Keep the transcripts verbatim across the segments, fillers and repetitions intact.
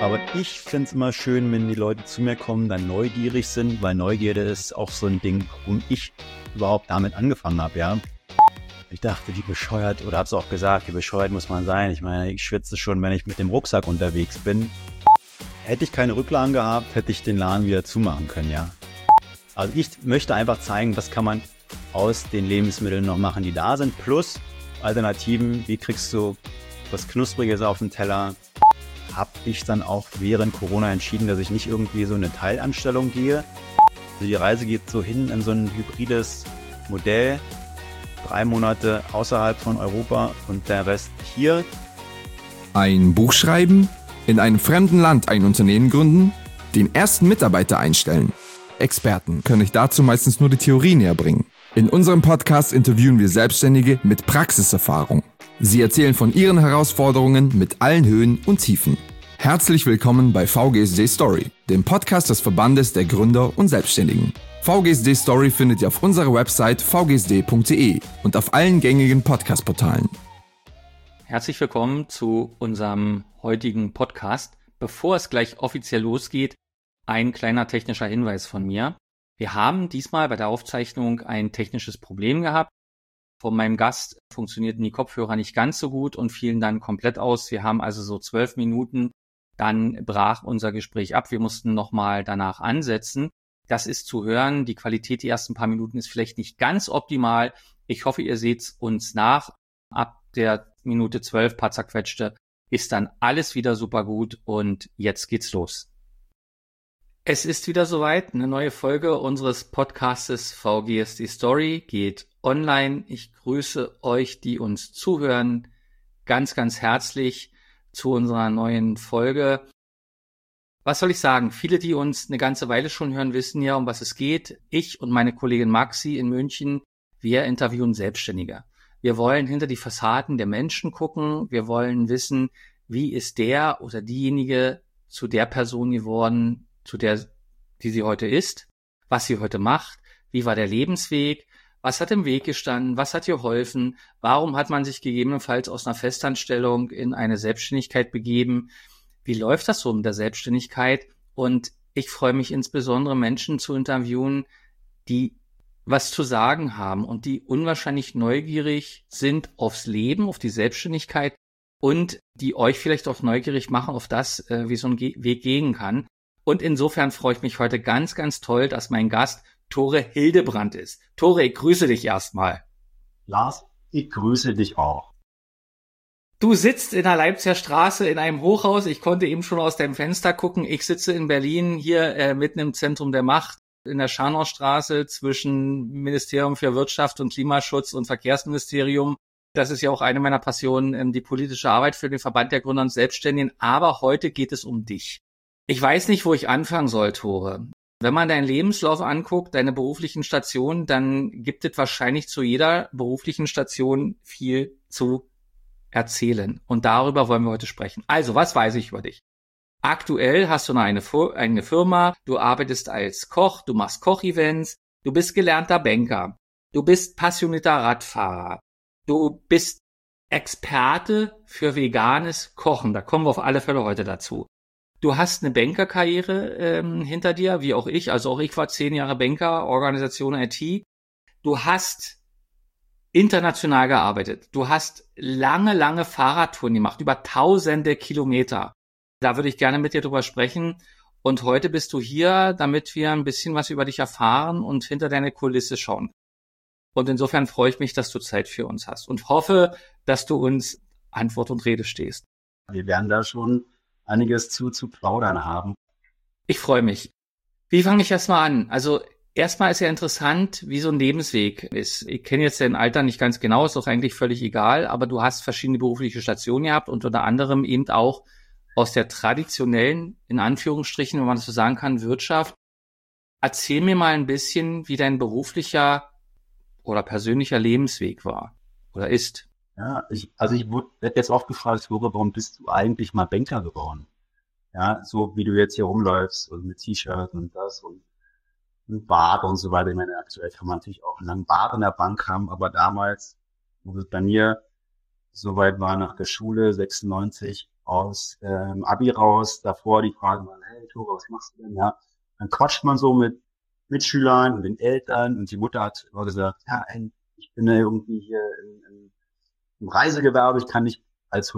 Aber ich finde es immer schön, wenn die Leute zu mir kommen, dann neugierig sind, weil Neugierde ist auch so ein Ding, warum ich überhaupt damit angefangen habe, ja. Ich dachte, wie bescheuert, oder hab's auch gesagt, wie bescheuert muss man sein. Ich meine, ich schwitze schon, wenn ich mit dem Rucksack unterwegs bin. Hätte ich keine Rücklagen gehabt, hätte ich den Laden wieder zumachen können, ja. Also ich möchte einfach zeigen, was kann man aus den Lebensmitteln noch machen, die da sind, plus Alternativen, wie kriegst du was Knuspriges auf den Teller. Habe ich dann auch während Corona entschieden, dass ich nicht irgendwie so eine Teilanstellung gehe. Also die Reise geht so hin in so ein hybrides Modell. Drei Monate außerhalb von Europa und der Rest hier. Ein Buch schreiben, in einem fremden Land ein Unternehmen gründen, den ersten Mitarbeiter einstellen. Experten können euch dazu meistens nur die Theorie näher bringen. In unserem Podcast interviewen wir Selbstständige mit Praxiserfahrung. Sie erzählen von ihren Herausforderungen mit allen Höhen und Tiefen. Herzlich willkommen bei V G S D Story, dem Podcast des Verbandes der Gründer und Selbstständigen. V G S D Story findet ihr auf unserer Website v g s d punkt d e und auf allen gängigen Podcast-Portalen. Herzlich willkommen zu unserem heutigen Podcast. Bevor es gleich offiziell losgeht, ein kleiner technischer Hinweis von mir. Wir haben diesmal bei der Aufzeichnung ein technisches Problem gehabt. Von meinem Gast funktionierten die Kopfhörer nicht ganz so gut und fielen dann komplett aus. Wir haben also so zwölf Minuten, dann brach unser Gespräch ab. Wir mussten nochmal danach ansetzen. Das ist zu hören. Die Qualität die ersten paar Minuten ist vielleicht nicht ganz optimal. Ich hoffe, ihr seht uns nach. Ab der Minute zwölf, paar zerquetschte, ist dann alles wieder super gut und jetzt geht's los. Es ist wieder soweit. Eine neue Folge unseres Podcastes V G S D Story geht online. Ich grüße euch, die uns zuhören, ganz, ganz herzlich zu unserer neuen Folge. Was soll ich sagen? Viele, die uns eine ganze Weile schon hören, wissen ja, um was es geht. Ich und meine Kollegin Maxi in München, wir interviewen Selbstständige. Wir wollen hinter die Fassaden der Menschen gucken. Wir wollen wissen, wie ist der oder diejenige zu der Person geworden, zu der, die sie heute ist, was sie heute macht, wie war der Lebensweg, was hat im Weg gestanden, was hat ihr geholfen, warum hat man sich gegebenenfalls aus einer Festanstellung in eine Selbstständigkeit begeben, wie läuft das so mit der Selbstständigkeit? Und ich freue mich insbesondere, Menschen zu interviewen, die was zu sagen haben und die unwahrscheinlich neugierig sind aufs Leben, auf die Selbstständigkeit und die euch vielleicht auch neugierig machen auf das, wie so ein Weg gehen kann. Und insofern freue ich mich heute ganz, ganz toll, dass mein Gast Tore Hildebrandt ist. Tore, ich grüße dich erstmal. Lars, ich grüße dich auch. Du sitzt in der Leipziger Straße in einem Hochhaus. Ich konnte eben schon aus deinem Fenster gucken. Ich sitze in Berlin hier äh, mitten im Zentrum der Macht in der Scharnhorststraße zwischen Ministerium für Wirtschaft und Klimaschutz und Verkehrsministerium. Das ist ja auch eine meiner Passionen, ähm, die politische Arbeit für den Verband der Gründer und Selbstständigen. Aber heute geht es um dich. Ich weiß nicht, wo ich anfangen soll, Tore. Wenn man deinen Lebenslauf anguckt, deine beruflichen Stationen, dann gibt es wahrscheinlich zu jeder beruflichen Station viel zu erzählen. Und darüber wollen wir heute sprechen. Also, was weiß ich über dich? Aktuell hast du noch eine, eine Firma, du arbeitest als Koch, du machst Kochevents, du bist gelernter Banker, du bist passionierter Radfahrer, du bist Experte für veganes Kochen. Da kommen wir auf alle Fälle heute dazu. Du hast eine Bankerkarriere ähm, hinter dir, wie auch ich. Also auch ich war zehn Jahre Banker, Organisation I T. Du hast international gearbeitet. Du hast lange, lange Fahrradtouren gemacht, über tausende Kilometer. Da würde ich gerne mit dir drüber sprechen. Und heute bist du hier, damit wir ein bisschen was über dich erfahren und hinter deine Kulisse schauen. Und insofern freue ich mich, dass du Zeit für uns hast und hoffe, dass du uns Antwort und Rede stehst. Wir werden da schon einiges zu, zu plaudern haben. Ich freue mich. Wie fange ich erstmal an? Also erstmal ist ja interessant, wie so ein Lebensweg ist. Ich kenne jetzt dein Alter nicht ganz genau, ist doch eigentlich völlig egal, aber du hast verschiedene berufliche Stationen gehabt und unter anderem eben auch aus der traditionellen, in Anführungsstrichen, wenn man das so sagen kann, Wirtschaft. Erzähl mir mal ein bisschen, wie dein beruflicher oder persönlicher Lebensweg war oder ist. Ja, ich, also ich werde jetzt oft gefragt, warum bist du eigentlich mal Banker geworden? Ja, so wie du jetzt hier rumläufst und mit T-Shirt und das und ein Bart und so weiter. Ich meine, aktuell kann man natürlich auch einen langen Bart in der Bank haben, aber damals, wo es bei mir soweit war nach der Schule, sechsundneunzig, aus ähm, Abi raus, davor die fragen mal, hey Tore, was machst du denn? Ja, dann quatscht man so mit Mitschülern und den Eltern und die Mutter hat immer gesagt, ja, ich bin ja irgendwie hier in, in, im Reisegewerbe, ich kann nicht als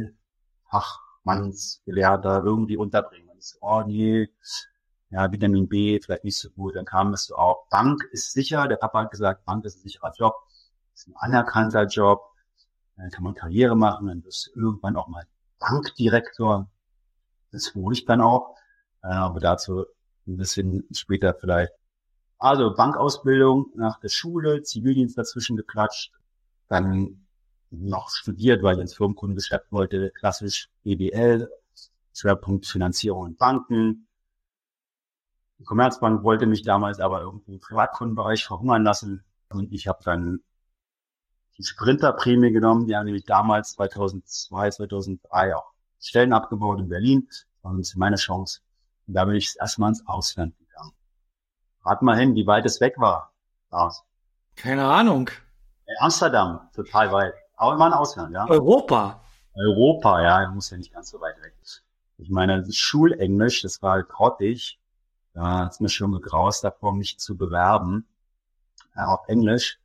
Hotelfachmannsgelehrter irgendwie unterbringen. Und ich so, oh nee, ja, Vitamin B, vielleicht nicht so gut. Dann kam es so auch, Bank ist sicher, der Papa hat gesagt, Bank ist ein sicherer Job, ist ein anerkannter Job, dann kann man Karriere machen, dann wirst du irgendwann auch mal Bankdirektor. Das wurde ich dann auch, aber dazu ein bisschen später vielleicht. Also Bankausbildung nach der Schule, Zivildienst dazwischen geklatscht, dann noch studiert, weil ich ins Firmenkundengeschäft wollte, klassisch B W L, Schwerpunkt Finanzierung und Banken. Die Commerzbank wollte mich damals aber irgendwie im Privatkundenbereich verhungern lassen und ich habe dann die Sprinterprämie genommen, die haben nämlich damals zweitausendzwei, zweitausenddrei auch Stellen abgebaut in Berlin. Das war ein bisschen meine Chance. Und da bin ich erstmal ins Ausland gegangen. Rat mal hin, wie weit es weg war. Aus. Keine Ahnung. Amsterdam, total weit. Aber immer ein Ausland, ja. Europa. Europa, ja, muss ja nicht ganz so weit weg. Ich meine, das Schulenglisch, das war halt grottig. Da hat's mir schon gegraust davor, mich zu bewerben. Ja, auf Englisch.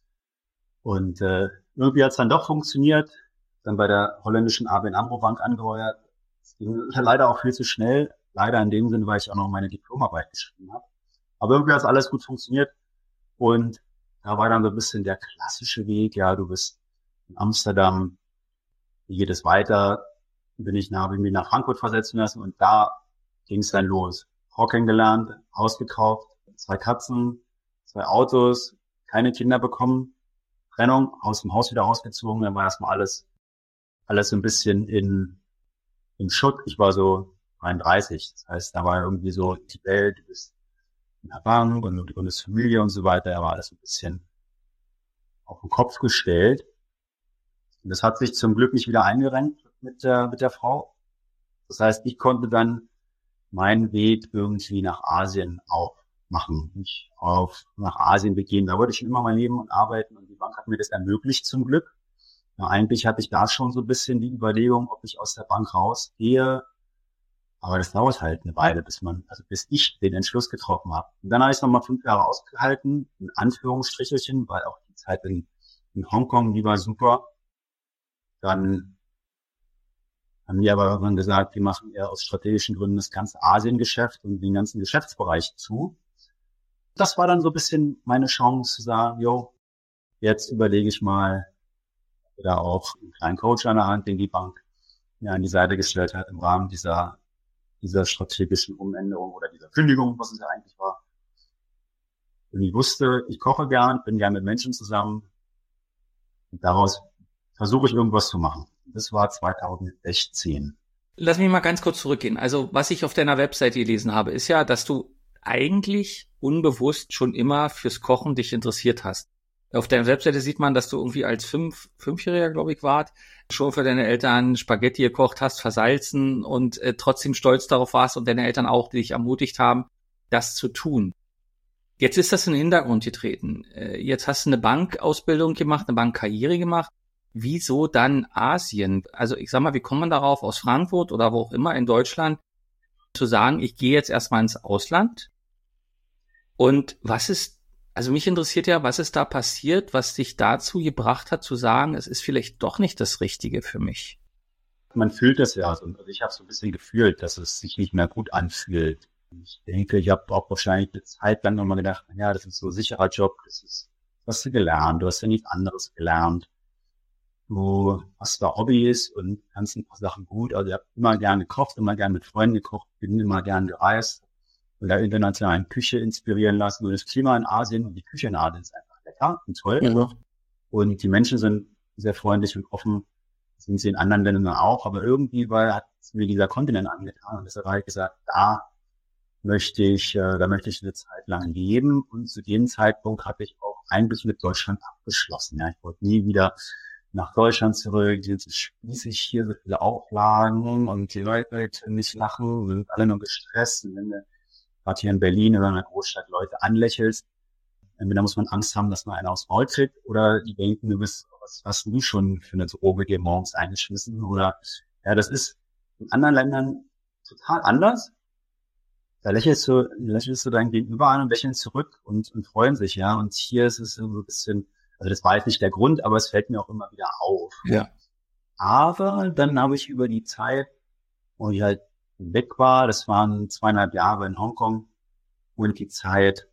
Und äh, irgendwie hat's dann doch funktioniert. Dann bei der holländischen A B N AMRO Bank angeheuert. Das ging leider auch viel zu schnell. Leider in dem Sinne, weil ich auch noch meine Diplomarbeit geschrieben habe. Aber irgendwie hat's alles gut funktioniert. Und da war dann so ein bisschen der klassische Weg. Ja, du bist in Amsterdam. Wie geht es weiter? Bin ich nach, bin ich nach Frankfurt versetzen lassen. Und da ging's dann los. Frau kennengelernt, Haus gekauft, zwei Katzen, zwei Autos, keine Kinder bekommen. Trennung, aus dem Haus wieder rausgezogen, dann war erstmal alles, alles so ein bisschen in, im Schutt. Ich war so dreiunddreißig. Das heißt, da war irgendwie so die Welt, du bist in der Bank und du gründest Familie und so weiter. Da war alles ein bisschen auf den Kopf gestellt. Und das hat sich zum Glück nicht wieder eingerenkt mit der, mit der Frau. Das heißt, ich konnte dann meinen Weg irgendwie nach Asien auch machen, mich auf nach Asien begeben. Da wollte ich schon immer mal leben und arbeiten und die Bank hat mir das ermöglicht zum Glück. Ja, eigentlich hatte ich da schon so ein bisschen die Überlegung, ob ich aus der Bank rausgehe. Aber das dauert halt eine Weile, bis man, also bis ich den Entschluss getroffen habe. Und dann habe ich es nochmal fünf Jahre ausgehalten, in Anführungsstrichelchen, weil auch die Zeit in, in Hongkong, die war super. Dann haben die aber irgendwann gesagt, wir machen eher aus strategischen Gründen das ganze Asiengeschäft und den ganzen Geschäftsbereich zu. Das war dann so ein bisschen meine Chance zu sagen, jo, jetzt überlege ich mal, da auch einen kleinen Coach an der Hand, den die Bank mir an die Seite gestellt hat im Rahmen dieser, dieser strategischen Umänderung oder dieser Kündigung, was es ja eigentlich war. Und ich wusste, ich koche gern, bin gern mit Menschen zusammen und daraus versuche ich irgendwas zu machen. Das war zweitausendsechzehn. Lass mich mal ganz kurz zurückgehen. Also was ich auf deiner Webseite gelesen habe, ist ja, dass du eigentlich unbewusst schon immer fürs Kochen dich interessiert hast. Auf deiner Webseite sieht man, dass du irgendwie als fünf, Fünfjähriger, glaube ich, wart, schon für deine Eltern Spaghetti gekocht hast, versalzen und äh, trotzdem stolz darauf warst und deine Eltern auch, die dich ermutigt haben, das zu tun. Jetzt ist das in den Hintergrund getreten. Äh, jetzt hast du eine Bankausbildung gemacht, eine Bankkarriere gemacht. Wieso dann Asien? Also ich sag mal, wie kommt man darauf, aus Frankfurt oder wo auch immer in Deutschland zu sagen, ich gehe jetzt erstmal ins Ausland? Und was ist, also mich interessiert ja, was ist da passiert, was dich dazu gebracht hat zu sagen, es ist vielleicht doch nicht das Richtige für mich? Man fühlt das ja. Also ich habe so ein bisschen gefühlt, dass es sich nicht mehr gut anfühlt. Ich denke, ich habe auch wahrscheinlich eine Zeit lang nochmal gedacht, ja, das ist so ein sicherer Job, das ist, was hast du gelernt, du hast ja nichts anderes gelernt. Du hast da Hobbys und kannst ein paar Sachen gut. Also ich habe immer gern gekocht, immer gern mit Freunden gekocht, bin immer gern gereist und der internationalen Küche inspirieren lassen. Und das Klima in Asien und die Küche in Asien ist einfach lecker und toll. Ja. Und die Menschen sind sehr freundlich und offen, sind sie in anderen Ländern auch. Aber irgendwie war, hat mir dieser Kontinent angetan und deshalb habe ich gesagt, da möchte ich, äh, da möchte ich eine Zeit lang leben. Und zu dem Zeitpunkt habe ich auch eigentlich mit Deutschland abgeschlossen. Ja, ich wollte nie wieder nach Deutschland zurück, jetzt spieße ich hier so viele Auflagen und die Leute nicht lachen, sind alle nur gestresst. Und wenn du gerade hier in Berlin oder in einer Großstadt Leute anlächelst, entweder muss man Angst haben, dass man einer aufs Maul kriegt oder die denken, du bist, was hast du schon für eine Droge dir morgens eingeschmissen oder Ja, das ist in anderen Ländern total anders. Da lächelst du, lächelst du dein Gegenüber an und lächeln zurück und, und freuen sich, ja. Und hier ist es so ein bisschen, also das war jetzt nicht der Grund, aber es fällt mir auch immer wieder auf. Ja. Aber dann habe ich über die Zeit, wo ich halt weg war, das waren zweieinhalb Jahre in Hongkong, und die Zeit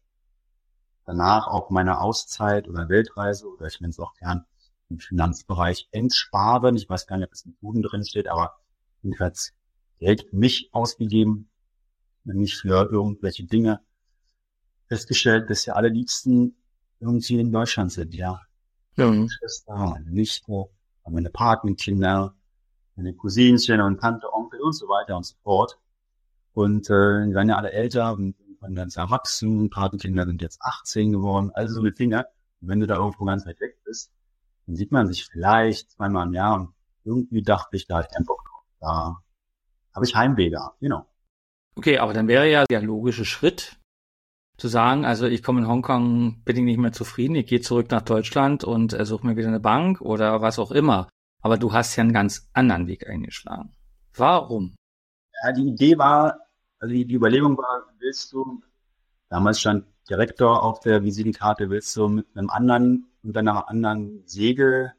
danach auch meine Auszeit oder Weltreise, oder ich nenne es auch gern im Finanzbereich entsparen. Ich weiß gar nicht, ob es im Duden drin steht, aber jedenfalls Geld für mich ausgegeben, nicht für irgendwelche Dinge. Festgestellt, dass ja alle Liebsten irgendwie in Deutschland sind, ja. Ja. Meine Schwester, meine Nichte, meine Patenkinder, meine Cousinchen und Tante, Onkel und so weiter und so fort. Und äh, die werden ja alle älter und waren ganz erwachsen. Patenkinder sind jetzt achtzehn geworden. Also so eine Dinge. Und wenn du da irgendwo ganz weit weg bist, dann sieht man sich vielleicht zweimal im Jahr. Und irgendwie dachte ich, da habe ich keinen Bock drauf. Da habe ich Heimweh gehabt, genau. Okay, aber dann wäre ja der logische Schritt zu sagen, also ich komme in Hongkong, bin ich nicht mehr zufrieden, ich gehe zurück nach Deutschland und äh, suche mir wieder eine Bank oder was auch immer. Aber du hast ja einen ganz anderen Weg eingeschlagen. Warum? Ja, die Idee war, also die, die Überlegung war, willst du, damals stand Direktor auf der Visitenkarte, willst du mit einem anderen und einer anderen Segel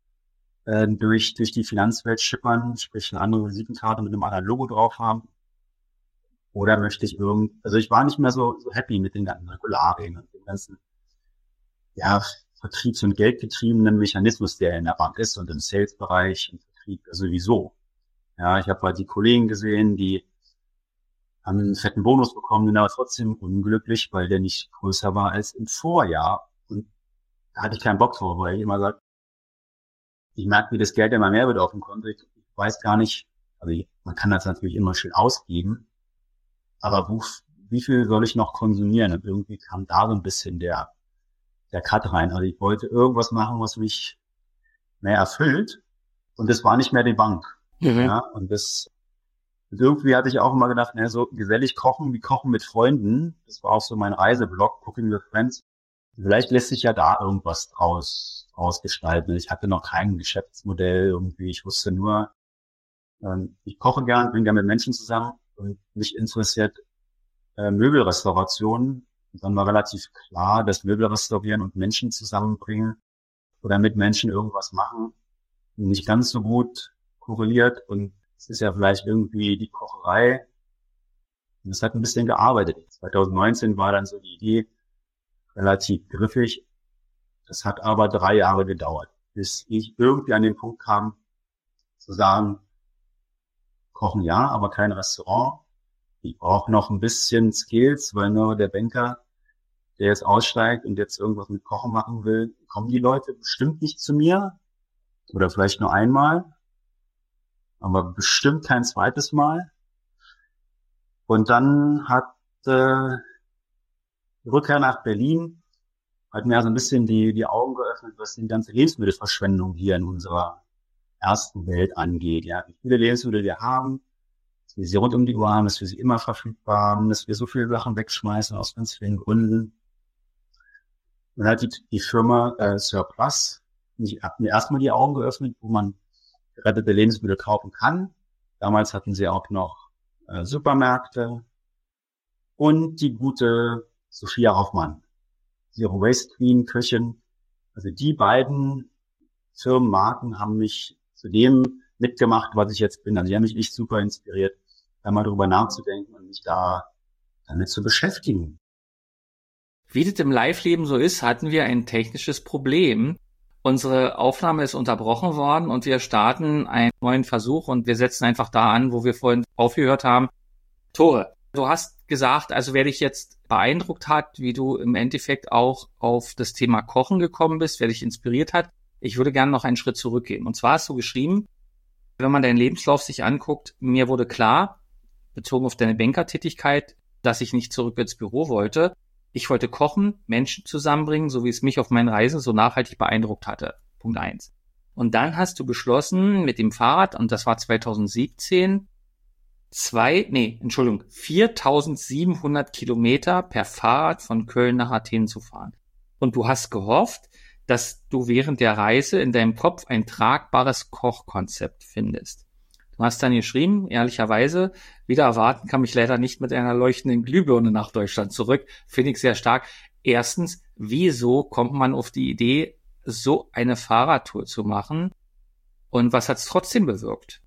äh, durch durch die Finanzwelt schippern, sprich eine andere Visitenkarte mit einem anderen Logo drauf haben? Oder möchte ich irgend, also ich war nicht mehr so, so happy mit den ganzen Regularien und dem ganzen, ja, vertriebs- und geldgetriebenen Mechanismus, der in der Bank ist und im Sales-Bereich, im Vertrieb sowieso. Ja, ich habe halt die Kollegen gesehen, die haben einen fetten Bonus bekommen, sind aber trotzdem unglücklich, weil der nicht größer war als im Vorjahr. Und da hatte ich keinen Bock drauf, weil ich immer sage, ich merke, wie das Geld immer mehr wird auf dem Konto. Ich weiß gar nicht, also ich, man kann das natürlich immer schön ausgeben, aber wo, wie viel soll ich noch konsumieren? Und irgendwie kam da so ein bisschen der, der Cut rein. Also ich wollte irgendwas machen, was mich mehr erfüllt. Und das war nicht mehr die Bank. Mhm. Ja, und das, und irgendwie hatte ich auch immer gedacht, ne, so gesellig kochen wie Kochen mit Freunden. Das war auch so mein Reiseblog, Cooking with Friends. Vielleicht lässt sich ja da irgendwas draus, draus gestalten. Ich hatte noch kein Geschäftsmodell irgendwie. Ich wusste nur, ähm, ich koche gern, bin gern mit Menschen zusammen. Und mich interessiert äh, Möbelrestauration. Und dann war relativ klar, dass Möbel restaurieren und Menschen zusammenbringen oder mit Menschen irgendwas machen nicht ganz so gut korreliert. Und es ist ja vielleicht irgendwie die Kocherei. Und es hat ein bisschen gearbeitet. zwanzig neunzehn war dann so die Idee relativ griffig. Das hat aber drei Jahre gedauert, bis ich irgendwie an den Punkt kam, zu sagen, kochen ja, aber kein Restaurant. Ich brauche noch ein bisschen Skills, weil nur der Banker, der jetzt aussteigt und jetzt irgendwas mit Kochen machen will, kommen die Leute bestimmt nicht zu mir. Oder vielleicht nur einmal. Aber bestimmt kein zweites Mal. Und dann hat äh, die Rückkehr nach Berlin hat mir also ein bisschen die, die Augen geöffnet, was die ganze Lebensmittelverschwendung hier in unserer ersten Welt angeht. Ja, wie viele Lebensmittel wir haben, dass wir sie rund um die Uhr haben, dass wir sie immer verfügbar haben, dass wir so viele Sachen wegschmeißen aus ganz vielen Gründen. Und dann hat die, die Firma äh, Surplus, ich habe mir erstmal die Augen geöffnet, wo man gerettete Lebensmittel kaufen kann. Damals hatten sie auch noch äh, Supermärkte und die gute Sophia Hoffmann, Zero Waste Queen, Köchin. Also die beiden Firmenmarken haben mich zu dem mitgemacht, was ich jetzt bin. Also die haben mich nicht super inspiriert, da mal drüber nachzudenken und mich da damit zu beschäftigen. Wie das im Live-Leben so ist, hatten wir ein technisches Problem. Unsere Aufnahme ist unterbrochen worden und wir starten einen neuen Versuch und wir setzen einfach da an, wo wir vorhin aufgehört haben. Tore, du hast gesagt, also wer dich jetzt beeindruckt hat, wie du im Endeffekt auch auf das Thema Kochen gekommen bist, wer dich inspiriert hat, ich würde gerne noch einen Schritt zurückgehen. Und zwar hast du geschrieben, wenn man deinen Lebenslauf sich anguckt, mir wurde klar, bezogen auf deine Bankertätigkeit, dass ich nicht zurück ins Büro wollte. Ich wollte kochen, Menschen zusammenbringen, so wie es mich auf meinen Reisen so nachhaltig beeindruckt hatte. Punkt eins. Und dann hast du beschlossen mit dem Fahrrad, und das war zwanzig siebzehn, zwei, nee, Entschuldigung, viertausendsiebenhundert Kilometer per Fahrrad von Köln nach Athen zu fahren. Und du hast gehofft, dass du während der Reise in deinem Kopf ein tragbares Kochkonzept findest. Du hast dann geschrieben, ehrlicherweise, wieder erwarten kann mich leider nicht mit einer leuchtenden Glühbirne nach Deutschland zurück. Finde ich sehr stark. Erstens, wieso kommt man auf die Idee, so eine Fahrradtour zu machen? Und was hat es trotzdem bewirkt?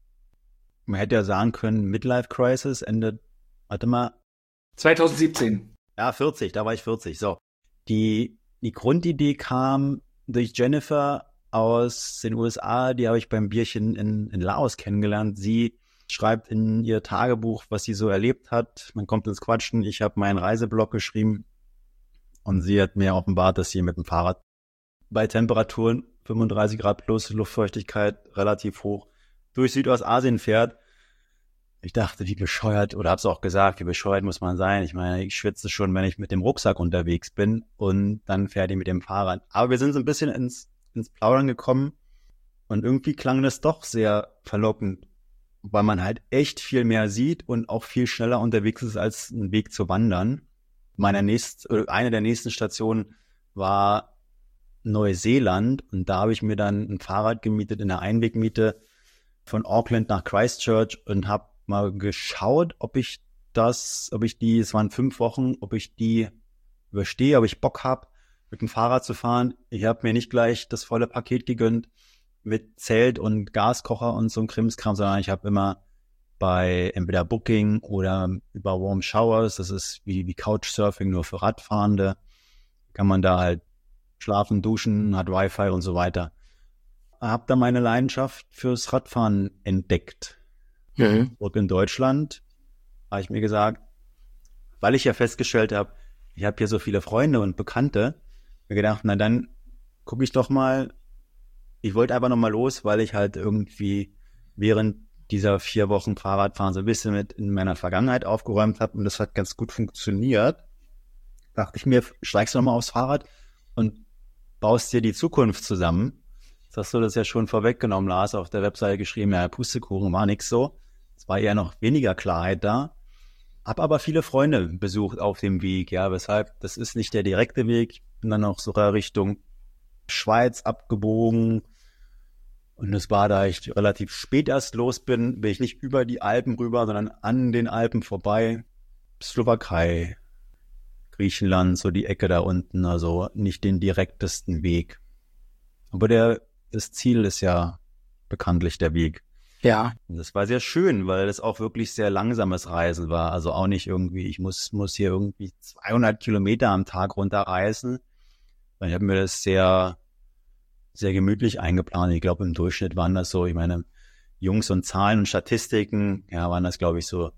Man hätte ja sagen können, Midlife Crisis, Ende, warte mal. zwanzig siebzehn. Ja, vierzig, da war ich vierzig. So, die, die Grundidee kam durch Jennifer aus den U S A, die habe ich beim Bierchen in, in Laos kennengelernt. Sie schreibt in ihr Tagebuch, was sie so erlebt hat. Man kommt ins Quatschen. Ich habe meinen Reiseblog geschrieben und sie hat mir offenbart, dass sie mit dem Fahrrad bei Temperaturen fünfunddreißig Grad plus, Luftfeuchtigkeit relativ hoch, durch Südostasien fährt. Ich dachte, wie bescheuert, oder hab's auch gesagt, wie bescheuert muss man sein. Ich meine, ich schwitze schon, wenn ich mit dem Rucksack unterwegs bin und dann fährt die mit dem Fahrrad. Aber wir sind so ein bisschen ins ins Plaudern gekommen und irgendwie klang das doch sehr verlockend, weil man halt echt viel mehr sieht und auch viel schneller unterwegs ist, als einen Weg zu wandern. Meine nächste, eine der nächsten Stationen war Neuseeland und da habe ich mir dann ein Fahrrad gemietet in der Einwegmiete von Auckland nach Christchurch und habe mal geschaut, ob ich das, ob ich die, es waren fünf Wochen, ob ich die überstehe, ob ich Bock habe, mit dem Fahrrad zu fahren. Ich habe mir nicht gleich das volle Paket gegönnt mit Zelt und Gaskocher und so ein Krimskram, sondern ich habe immer bei entweder Booking oder über Warm Showers, das ist wie, wie Couchsurfing nur für Radfahrende, kann man da halt schlafen, duschen, hat Wi-Fi und so weiter. Habe da meine Leidenschaft fürs Radfahren entdeckt. Mhm. Und in Deutschland habe ich mir gesagt, weil ich ja festgestellt habe, ich habe hier so viele Freunde und Bekannte, mir gedacht, na dann gucke ich doch mal, ich wollte einfach noch mal los, weil ich halt irgendwie während dieser vier Wochen Fahrradfahren so ein bisschen mit in meiner Vergangenheit aufgeräumt habe und das hat ganz gut funktioniert. Dachte ich mir, steigst du noch mal aufs Fahrrad und baust dir die Zukunft zusammen. Das hast du das ja schon vorweggenommen, Lars, auf der Webseite geschrieben, ja, Pustekuchen war nix so. Es war eher noch weniger Klarheit da. Hab aber viele Freunde besucht auf dem Weg, ja, weshalb, das ist nicht der direkte Weg. Bin dann auch sogar Richtung Schweiz abgebogen. Und es war, da ich relativ spät erst los bin, bin ich nicht über die Alpen rüber, sondern an den Alpen vorbei. Slowakei, Griechenland, so die Ecke da unten, also nicht den direktesten Weg. Aber der, das Ziel ist ja bekanntlich der Weg. Ja. Und das war sehr schön, weil das auch wirklich sehr langsames Reisen war. Also auch nicht irgendwie, ich muss, muss hier irgendwie zweihundert Kilometer am Tag runterreisen. Ich habe mir das sehr, sehr gemütlich eingeplant. Ich glaube, im Durchschnitt waren das so, ich meine, Jungs und Zahlen und Statistiken, ja, waren das, glaube ich, so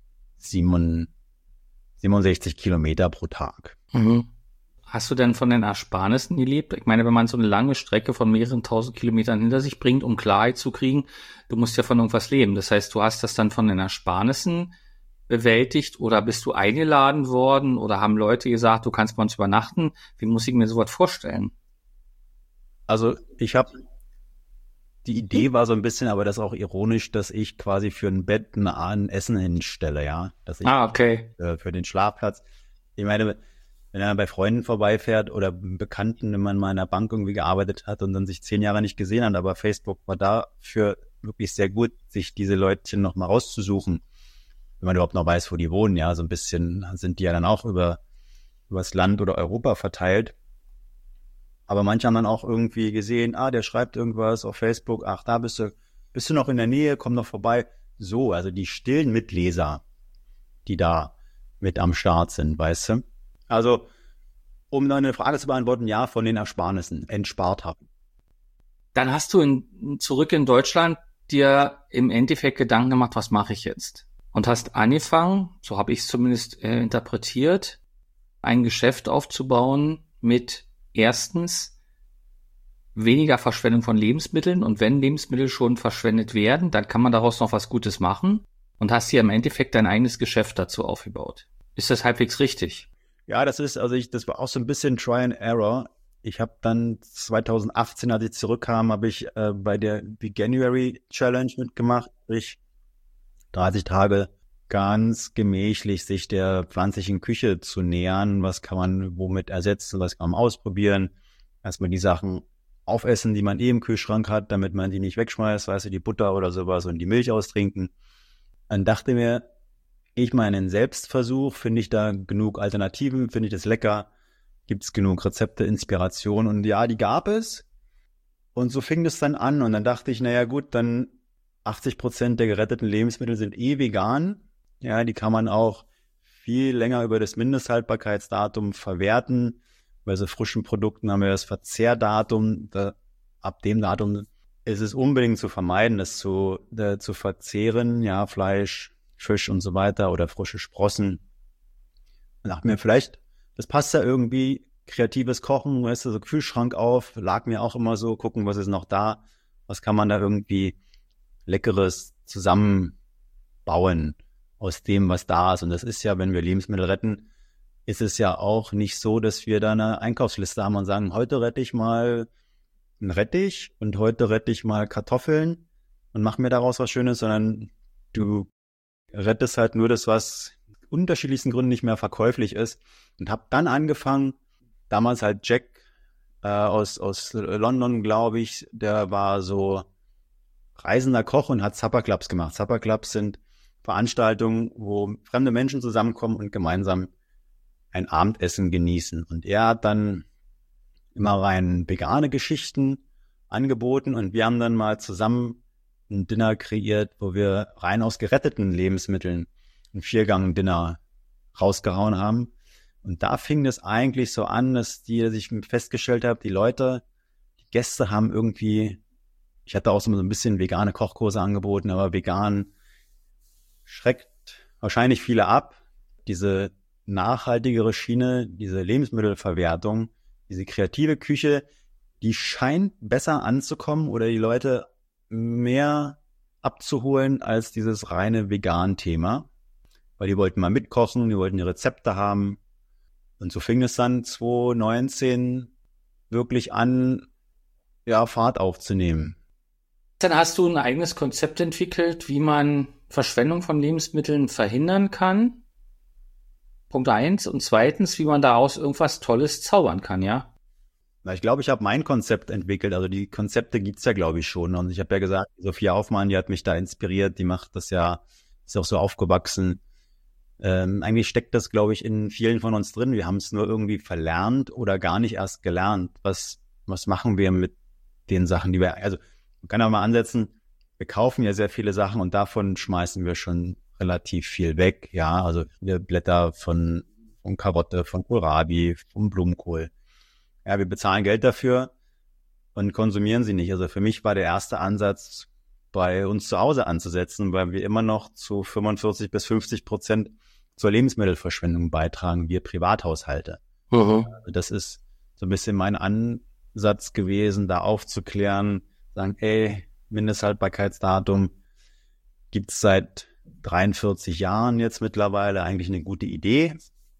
siebenundsechzig Kilometer pro Tag. Mhm. Hast du denn von den Ersparnissen gelebt? Ich meine, wenn man so eine lange Strecke von mehreren tausend Kilometern hinter sich bringt, um Klarheit zu kriegen, du musst ja von irgendwas leben. Das heißt, du hast das dann von den Ersparnissen bewältigt oder bist du eingeladen worden oder haben Leute gesagt, du kannst bei uns übernachten? Wie muss ich mir sowas vorstellen? Also ich habe, die Idee war so ein bisschen, aber das ist auch ironisch, dass ich quasi für ein Bett ein, ein Essen hinstelle, ja. Dass ich Ah, okay. äh, für den Schlafplatz. Ich meine, wenn er bei Freunden vorbeifährt oder Bekannten, wenn man mal in der Bank irgendwie gearbeitet hat und dann sich zehn Jahre nicht gesehen hat, aber Facebook war dafür wirklich sehr gut, sich diese Leutchen noch mal rauszusuchen, wenn man überhaupt noch weiß, wo die wohnen. Ja, so ein bisschen sind die ja dann auch über übers Land oder Europa verteilt. Aber manche haben dann auch irgendwie gesehen, ah, der schreibt irgendwas auf Facebook, ach, da bist du, bist du noch in der Nähe, komm noch vorbei. So, also die stillen Mitleser, die da mit am Start sind, weißt du? Also, um deine Frage zu beantworten, ja, von den Ersparnissen entspart haben. Dann hast du in, zurück in Deutschland dir im Endeffekt Gedanken gemacht, was mache ich jetzt? Und hast angefangen, so habe ich es zumindest äh, interpretiert, ein Geschäft aufzubauen mit erstens weniger Verschwendung von Lebensmitteln und wenn Lebensmittel schon verschwendet werden, dann kann man daraus noch was Gutes machen und hast hier im Endeffekt dein eigenes Geschäft dazu aufgebaut. Ist das halbwegs richtig? Ja, das ist, also ich, das war auch so ein bisschen Try and Error. Ich habe dann zwanzig achtzehn, als ich zurückkam, habe ich äh, bei der Veganuary Challenge mitgemacht, sprich dreißig Tage ganz gemächlich sich der pflanzlichen Küche zu nähern. Was kann man womit ersetzen, was kann man ausprobieren? Erstmal die Sachen aufessen, die man eh im Kühlschrank hat, damit man die nicht wegschmeißt, weißt du, die Butter oder sowas und die Milch austrinken. Dann dachte mir, ich mal in den Selbstversuch, finde ich da genug Alternativen, finde ich das lecker, gibt es genug Rezepte, Inspiration und ja, die gab es. Und so fing das dann an und dann dachte ich, naja gut, dann achtzig Prozent der geretteten Lebensmittel sind eh vegan. Ja, die kann man auch viel länger über das Mindesthaltbarkeitsdatum verwerten. Bei so frischen Produkten haben wir das Verzehrdatum. Da, ab dem Datum ist es unbedingt zu vermeiden, das zu, äh, zu verzehren. Ja, Fleisch, Fisch und so weiter oder frische Sprossen. Und dachte mir, vielleicht, das passt ja irgendwie, kreatives Kochen, weißt du, so Kühlschrank auf, lag mir auch immer so, gucken, was ist noch da, was kann man da irgendwie Leckeres zusammenbauen aus dem, was da ist. Und das ist ja, wenn wir Lebensmittel retten, ist es ja auch nicht so, dass wir da eine Einkaufsliste haben und sagen, heute rette ich mal einen Rettich und heute rette ich mal Kartoffeln und mach mir daraus was Schönes, sondern du rettest halt nur das, was unterschiedlichsten Gründen nicht mehr verkäuflich ist. Und habe dann angefangen, damals halt Jack äh, aus, aus London, glaube ich, der war so reisender Koch und hat Supper Clubs gemacht. Supper Clubs sind Veranstaltungen, wo fremde Menschen zusammenkommen und gemeinsam ein Abendessen genießen. Und er hat dann immer rein vegane Geschichten angeboten und wir haben dann mal zusammen ein Dinner kreiert, wo wir rein aus geretteten Lebensmitteln ein Viergang-Dinner rausgehauen haben. Und da fing das eigentlich so an, dass die, dass ich festgestellt habe, die Leute, die Gäste haben irgendwie, ich hatte auch so ein bisschen vegane Kochkurse angeboten, aber vegan schreckt wahrscheinlich viele ab. Diese nachhaltigere Schiene, diese Lebensmittelverwertung, diese kreative Küche, die scheint besser anzukommen oder die Leute mehr abzuholen als dieses reine Vegan-Thema. Weil die wollten mal mitkochen, die wollten die Rezepte haben. Und so fing es dann zwanzig neunzehn wirklich an, ja, Fahrt aufzunehmen. Dann hast du ein eigenes Konzept entwickelt, wie man Verschwendung von Lebensmitteln verhindern kann. Punkt eins. Und zweitens, wie man daraus irgendwas Tolles zaubern kann, ja? Na, ich glaube, ich habe mein Konzept entwickelt. Also die Konzepte gibt's ja, glaube ich, schon. Und ich habe ja gesagt, Sophia Hoffmann, die hat mich da inspiriert. Die macht das ja, ist auch so aufgewachsen. Ähm, eigentlich steckt das, glaube ich, in vielen von uns drin. Wir haben es nur irgendwie verlernt oder gar nicht erst gelernt. Was, was machen wir mit den Sachen, die wir, also man kann ja mal ansetzen, wir kaufen ja sehr viele Sachen und davon schmeißen wir schon relativ viel weg. Ja, also viele Blätter von, von Karotte, von Kohlrabi, vom Blumenkohl. Ja, wir bezahlen Geld dafür und konsumieren sie nicht. Also für mich war der erste Ansatz, bei uns zu Hause anzusetzen, weil wir immer noch zu fünfundvierzig bis fünfzig Prozent zur Lebensmittelverschwendung beitragen, wir Privathaushalte. Mhm. Also das ist so ein bisschen mein Ansatz gewesen, da aufzuklären, sagen, ey, Mindesthaltbarkeitsdatum gibt's seit dreiundvierzig Jahren jetzt mittlerweile, eigentlich eine gute Idee,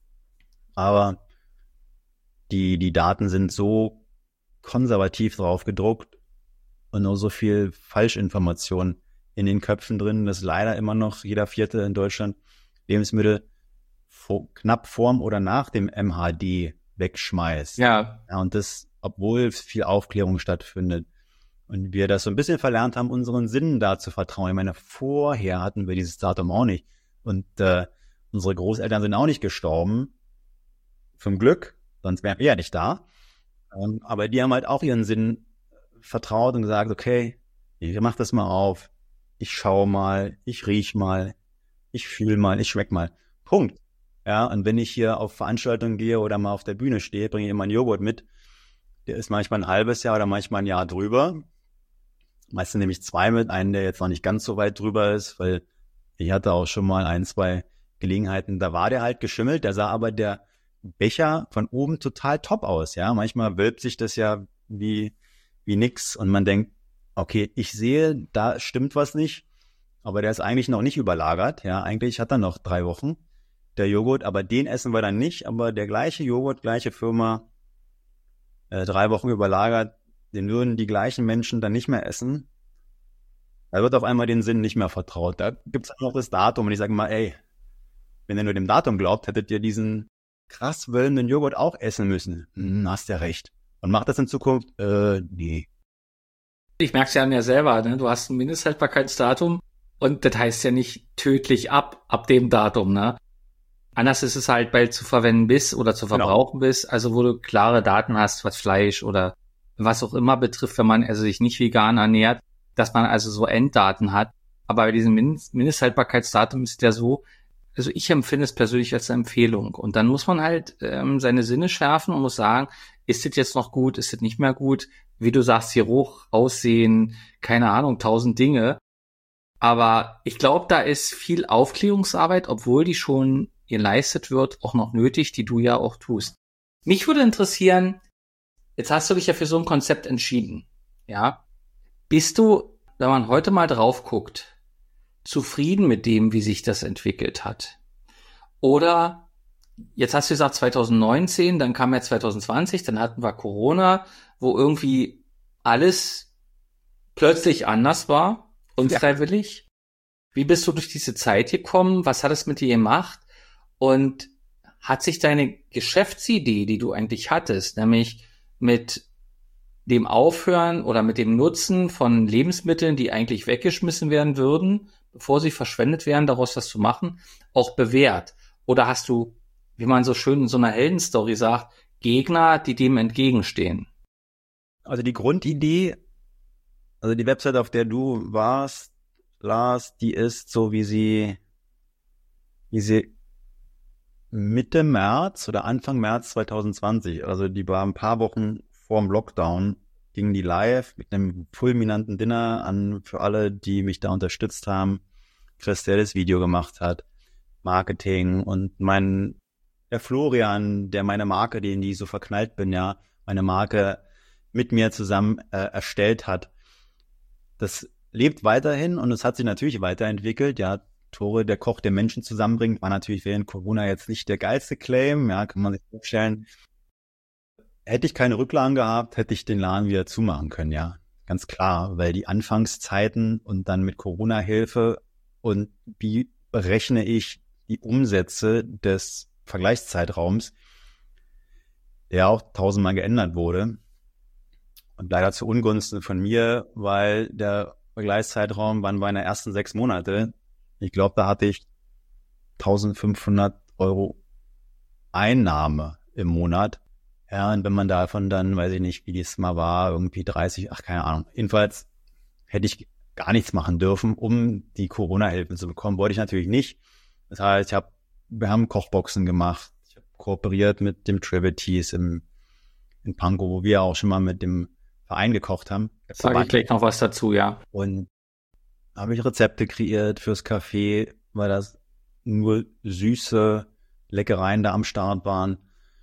aber die, die Daten sind so konservativ drauf gedruckt und nur so viel Falschinformation in den Köpfen drin, dass leider immer noch jeder Vierte in Deutschland Lebensmittel vor, knapp vorm oder nach dem M H D wegschmeißt. Ja. Ja, und das, obwohl viel Aufklärung stattfindet. Und wir das so ein bisschen verlernt haben, unseren Sinnen da zu vertrauen. Ich meine, vorher hatten wir dieses Datum auch nicht. Und äh, unsere Großeltern sind auch nicht gestorben. Zum Glück, sonst wären wir ja nicht da. Ähm, aber die haben halt auch ihren Sinn vertraut und gesagt, okay, ich mach das mal auf, ich schau mal, ich riech mal, ich fühl mal, ich schmeck mal. Punkt. Ja, und wenn ich hier auf Veranstaltungen gehe oder mal auf der Bühne stehe, bringe ich immer einen Joghurt mit. Der ist manchmal ein halbes Jahr oder manchmal ein Jahr drüber. Meistens nehme ich zwei mit, einen, der jetzt noch nicht ganz so weit drüber ist, weil ich hatte auch schon mal ein, zwei Gelegenheiten, da war der halt geschimmelt, da sah aber der Becher von oben total top aus, ja. Manchmal wölbt sich das ja wie, wie nix und man denkt, okay, ich sehe, da stimmt was nicht, aber der ist eigentlich noch nicht überlagert, ja. Eigentlich hat er noch drei Wochen, der Joghurt, aber den essen wir dann nicht, aber der gleiche Joghurt, gleiche Firma, äh, drei Wochen überlagert, den würden die gleichen Menschen dann nicht mehr essen. Da wird auf einmal den Sinn nicht mehr vertraut. Da gibt's auch noch das Datum und ich sage mal, ey, wenn ihr nur dem Datum glaubt, hättet ihr diesen krass wölbenden Joghurt auch essen müssen. Hm, hast ja recht. Und macht das in Zukunft? Äh, nee. Ich merke es ja an mir selber, ne? Du hast ein Mindesthaltbarkeitsdatum und das heißt ja nicht tödlich ab, ab dem Datum, ne? Anders ist es halt, weil zu verwenden bist oder zu verbrauchen genau. bist, also wo du klare Daten hast, was Fleisch oder was auch immer betrifft, wenn man also sich nicht vegan ernährt, dass man also so Enddaten hat. Aber bei diesem Mindest- Mindesthaltbarkeitsdatum ist ja so, also ich empfinde es persönlich als eine Empfehlung. Und dann muss man halt ähm, seine Sinne schärfen und muss sagen, ist das jetzt noch gut, ist das nicht mehr gut? Wie du sagst, hier hoch, aussehen, keine Ahnung, tausend Dinge. Aber ich glaube, da ist viel Aufklärungsarbeit, obwohl die schon geleistet wird, auch noch nötig, die du ja auch tust. Mich würde interessieren, jetzt hast du dich ja für so ein Konzept entschieden, ja? Bist du, wenn man heute mal drauf guckt, zufrieden mit dem, wie sich das entwickelt hat? Oder, jetzt hast du gesagt zwanzig neunzehn, dann kam ja zwanzig zwanzig, dann hatten wir Corona, wo irgendwie alles plötzlich anders war, unfreiwillig. Ja. Wie bist du durch diese Zeit gekommen? Was hat es mit dir gemacht? Und hat sich deine Geschäftsidee, die du eigentlich hattest, nämlich mit dem Aufhören oder mit dem Nutzen von Lebensmitteln, die eigentlich weggeschmissen werden würden, bevor sie verschwendet werden, daraus was zu machen, auch bewährt? Oder hast du, wie man so schön in so einer Heldenstory sagt, Gegner, die dem entgegenstehen? Also die Grundidee, also die Website, auf der du warst, Lars, die ist so, wie sie, wie sie Mitte März oder Anfang März zwanzig zwanzig, also die war ein paar Wochen vor dem Lockdown, ging die live mit einem fulminanten Dinner an für alle, die mich da unterstützt haben. Chris, der das Video gemacht hat, Marketing und mein, der Florian, der meine Marke, die in die ich so verknallt bin, ja, meine Marke mit mir zusammen äh, erstellt hat. Das lebt weiterhin und es hat sich natürlich weiterentwickelt, ja. Tore, der Koch, der Menschen zusammenbringt, war natürlich während Corona jetzt nicht der geilste Claim, ja, kann man sich vorstellen. Hätte ich keine Rücklagen gehabt, hätte ich den Laden wieder zumachen können, ja, ganz klar, weil die Anfangszeiten und dann mit Corona-Hilfe und wie berechne ich die Umsätze des Vergleichszeitraums, der auch tausendmal geändert wurde und leider zu Ungunsten von mir, weil der Vergleichszeitraum waren meine ersten sechs Monate. Ich glaube, da hatte ich eintausendfünfhundert Euro Einnahme im Monat. Ja, und wenn man davon dann, weiß ich nicht, wie das mal war, irgendwie dreißig, ach, keine Ahnung. Jedenfalls hätte ich gar nichts machen dürfen, um die Corona-Hilfe zu bekommen. Wollte ich natürlich nicht. Das heißt, ich habe, wir haben Kochboxen gemacht. Ich habe kooperiert mit dem Travities im, in Pankow, wo wir auch schon mal mit dem Verein gekocht haben. Sage ich gleich noch was dazu, ja. Und habe ich Rezepte kreiert fürs Café, weil das nur süße Leckereien da am Start waren.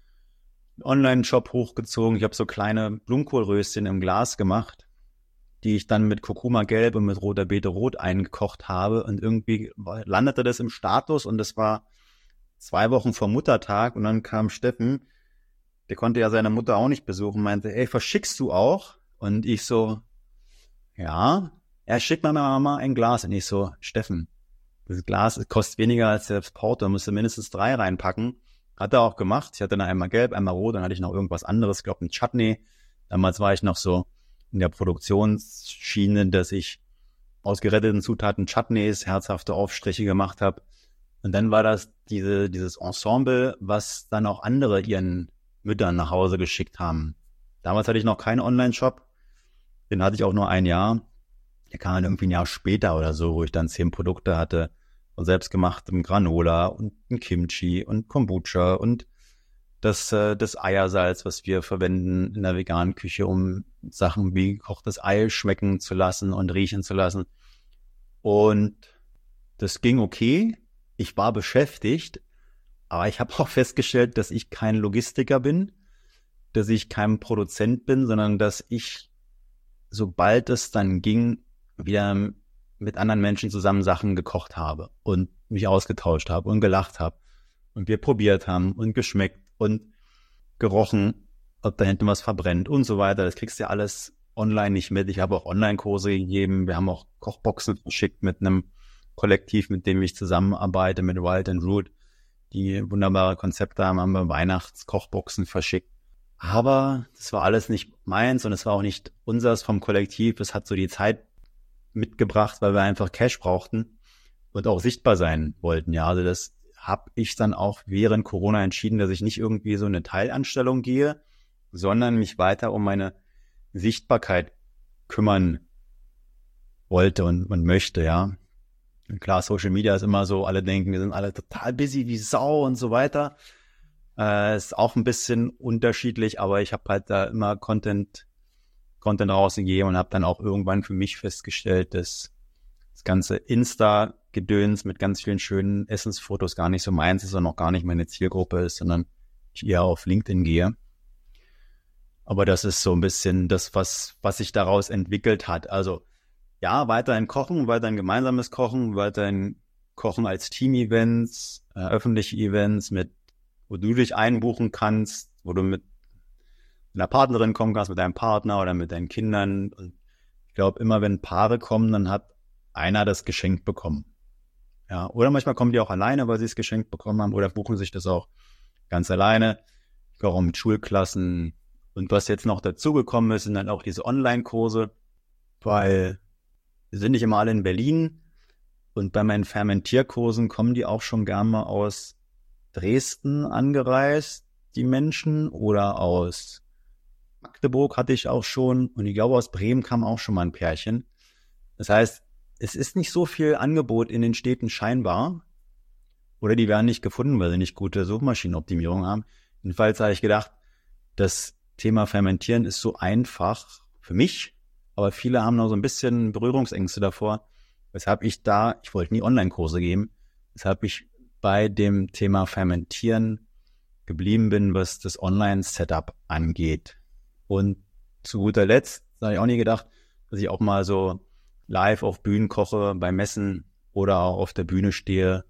Online-Shop hochgezogen. Ich habe so kleine Blumenkohlröschen im Glas gemacht, die ich dann mit Kurkuma Gelb und mit roter Beete Rot eingekocht habe. Und irgendwie landete das im Status und das war zwei Wochen vor Muttertag. Und dann kam Steffen, der konnte ja seine Mutter auch nicht besuchen, meinte, ey, verschickst du auch? Und ich so, ja. Er schickt meiner Mama ein Glas und ich so, Steffen, das Glas kostet weniger als das Porto, musste mindestens drei reinpacken. Hat er auch gemacht. Ich hatte dann einmal gelb, einmal rot, dann hatte ich noch irgendwas anderes, ich glaube ein Chutney. Damals war ich noch so in der Produktionsschiene, dass ich aus geretteten Zutaten Chutneys, herzhafte Aufstriche gemacht habe. Und dann war das diese dieses Ensemble, was dann auch andere ihren Müttern nach Hause geschickt haben. Damals hatte ich noch keinen Online-Shop. Den hatte ich auch nur ein Jahr. Der kam dann irgendwie ein Jahr später oder so, wo ich dann zehn Produkte hatte von selbstgemachtem Granola und ein Kimchi und Kombucha und das, äh, das Eiersalz, was wir verwenden in der veganen Küche, um Sachen wie gekochtes Ei schmecken zu lassen und riechen zu lassen. Und das ging okay. Ich war beschäftigt, aber ich habe auch festgestellt, dass ich kein Logistiker bin, dass ich kein Produzent bin, sondern dass ich, sobald es dann ging, wieder mit anderen Menschen zusammen Sachen gekocht habe und mich ausgetauscht habe und gelacht habe und wir probiert haben und geschmeckt und gerochen, ob da hinten was verbrennt und so weiter. Das kriegst du ja alles online nicht mit. Ich habe auch Online-Kurse gegeben. Wir haben auch Kochboxen verschickt mit einem Kollektiv, mit dem ich zusammenarbeite, mit Wild and Root, die wunderbare Konzepte haben, haben wir Weihnachtskochboxen verschickt. Aber das war alles nicht meins und es war auch nicht unseres vom Kollektiv. Es hat so die Zeit mitgebracht, weil wir einfach Cash brauchten und auch sichtbar sein wollten. Ja, also das habe ich dann auch während Corona entschieden, dass ich nicht irgendwie so eine Teilanstellung gehe, sondern mich weiter um meine Sichtbarkeit kümmern wollte und, und möchte, ja. Und klar, Social Media ist immer so, alle denken, wir sind alle total busy wie Sau und so weiter. Äh, ist auch ein bisschen unterschiedlich, aber ich habe halt da immer Content, Content rausgegeben und habe dann auch irgendwann für mich festgestellt, dass das ganze Insta-Gedöns mit ganz vielen schönen Essensfotos gar nicht so meins ist und auch gar nicht meine Zielgruppe ist, sondern ich eher auf LinkedIn gehe. Aber das ist so ein bisschen das, was, was sich daraus entwickelt hat. Also ja, weiterhin kochen, weiterhin gemeinsames Kochen, weiterhin Kochen als Team-Events, äh, öffentliche Events, mit, wo du dich einbuchen kannst, wo du mit einer Partnerin kommen kannst, mit deinem Partner oder mit deinen Kindern. Und ich glaube, immer wenn Paare kommen, dann hat einer das geschenkt bekommen. Ja, oder manchmal kommen die auch alleine, weil sie es geschenkt bekommen haben, oder buchen sich das auch ganz alleine. Ich koche auch mit Schulklassen. Und was jetzt noch dazugekommen ist, sind dann auch diese Online-Kurse, weil wir sind nicht immer alle in Berlin. Und bei meinen Fermentierkursen kommen die auch schon gern mal aus Dresden angereist, die Menschen, oder aus Magdeburg hatte ich auch schon. Und ich glaube, aus Bremen kam auch schon mal ein Pärchen. Das heißt, es ist nicht so viel Angebot in den Städten scheinbar. Oder die werden nicht gefunden, weil sie nicht gute Suchmaschinenoptimierung haben. Jedenfalls habe ich gedacht, das Thema Fermentieren ist so einfach für mich, aber viele haben noch so ein bisschen Berührungsängste davor, weshalb ich da, ich wollte nie Online-Kurse geben, weshalb ich bei dem Thema Fermentieren geblieben bin, was das Online-Setup angeht. Und zu guter Letzt habe ich auch nie gedacht, dass ich auch mal so live auf Bühnen koche, bei Messen oder auch auf der Bühne stehe,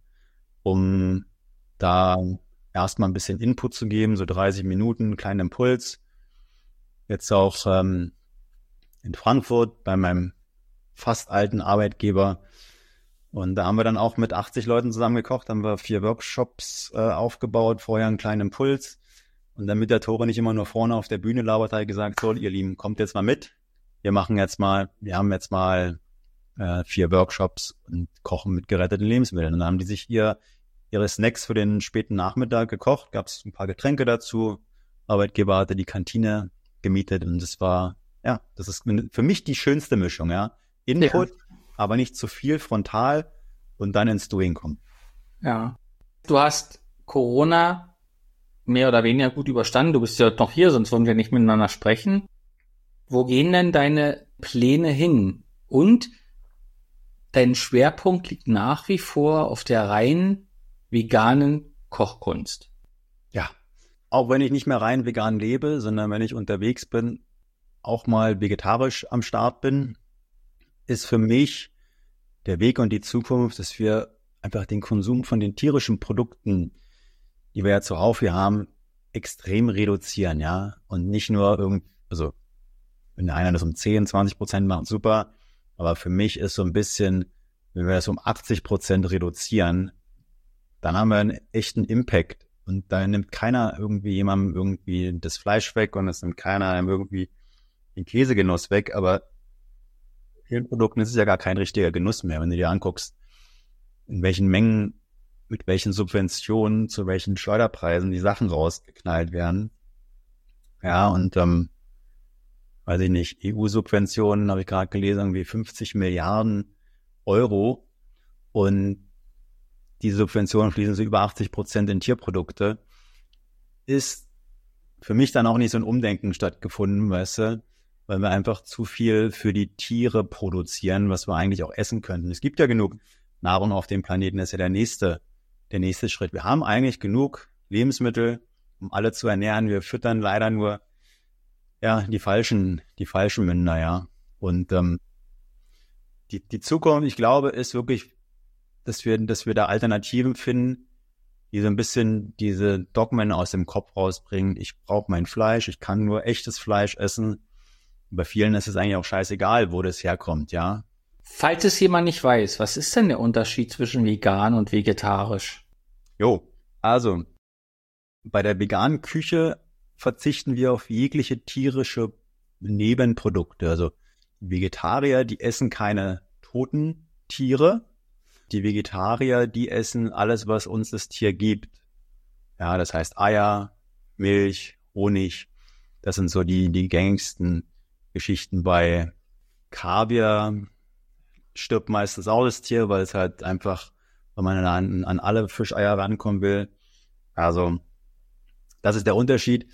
um da erstmal ein bisschen Input zu geben, so dreißig Minuten, einen kleinen Impuls. Jetzt auch ähm, in Frankfurt bei meinem fast alten Arbeitgeber. Und da haben wir dann auch mit achtzig Leuten zusammen gekocht, haben wir vier Workshops äh, aufgebaut, vorher einen kleinen Impuls. Und damit der Tore nicht immer nur vorne auf der Bühne labert, habe ich gesagt, so, ihr Lieben, kommt jetzt mal mit. Wir machen jetzt mal, wir haben jetzt mal äh, vier Workshops und kochen mit geretteten Lebensmitteln. Und dann haben die sich ihr, ihre Snacks für den späten Nachmittag gekocht, gab es ein paar Getränke dazu. Arbeitgeber hatte die Kantine gemietet und das war, ja, das ist für mich die schönste Mischung, ja. Input, ja, aber nicht zu viel frontal und dann ins Doing kommen. Ja. Du hast Corona mehr oder weniger gut überstanden. Du bist ja noch hier, sonst würden wir nicht miteinander sprechen. Wo gehen denn deine Pläne hin? Und dein Schwerpunkt liegt nach wie vor auf der rein veganen Kochkunst. Ja, auch wenn ich nicht mehr rein vegan lebe, sondern wenn ich unterwegs bin, auch mal vegetarisch am Start bin, ist für mich der Weg und die Zukunft, dass wir einfach den Konsum von den tierischen Produkten, die wir ja zuhauf hier haben, extrem reduzieren, ja. Und nicht nur irgendwie, also wenn der einer das um zehn, zwanzig Prozent macht, super. Aber für mich ist so ein bisschen, wenn wir das um achtzig Prozent reduzieren, dann haben wir einen echten Impact. Und da nimmt keiner irgendwie jemandem irgendwie das Fleisch weg und es nimmt keiner einem irgendwie den Käsegenuss weg. Aber vielen Produkten ist es ja gar kein richtiger Genuss mehr, wenn du dir anguckst, in welchen Mengen, mit welchen Subventionen, zu welchen Schleuderpreisen die Sachen rausgeknallt werden. Ja, und ähm, weiß ich nicht, E U-Subventionen, habe ich gerade gelesen, irgendwie fünfzig Milliarden Euro. Und diese Subventionen fließen so über achtzig Prozent in Tierprodukte. Ist für mich dann auch nicht so ein Umdenken stattgefunden, weißt du, weil wir einfach zu viel für die Tiere produzieren, was wir eigentlich auch essen könnten. Es gibt ja genug Nahrung auf dem Planeten, das ist ja der nächste, der nächste Schritt. Wir haben eigentlich genug Lebensmittel, um alle zu ernähren. Wir füttern leider nur ja die falschen, die falschen Münder, ja. Und ähm, die die Zukunft, ich glaube, ist wirklich, dass wir, dass wir da Alternativen finden, die so ein bisschen diese Dogmen aus dem Kopf rausbringen. Ich brauche mein Fleisch, ich kann nur echtes Fleisch essen. Bei vielen ist es eigentlich auch scheißegal, wo das herkommt, ja. Falls es jemand nicht weiß, was ist denn der Unterschied zwischen vegan und vegetarisch? Jo, also bei der veganen Küche verzichten wir auf jegliche tierische Nebenprodukte. Also Vegetarier, die essen keine toten Tiere. Die Vegetarier, die essen alles, was uns das Tier gibt. Ja, das heißt Eier, Milch, Honig. Das sind so die, die gängigsten Geschichten. Bei Kaviar stirbt meistens auch das Tier, weil es halt einfach, wenn man an, an alle Fischeier rankommen will. Also, das ist der Unterschied.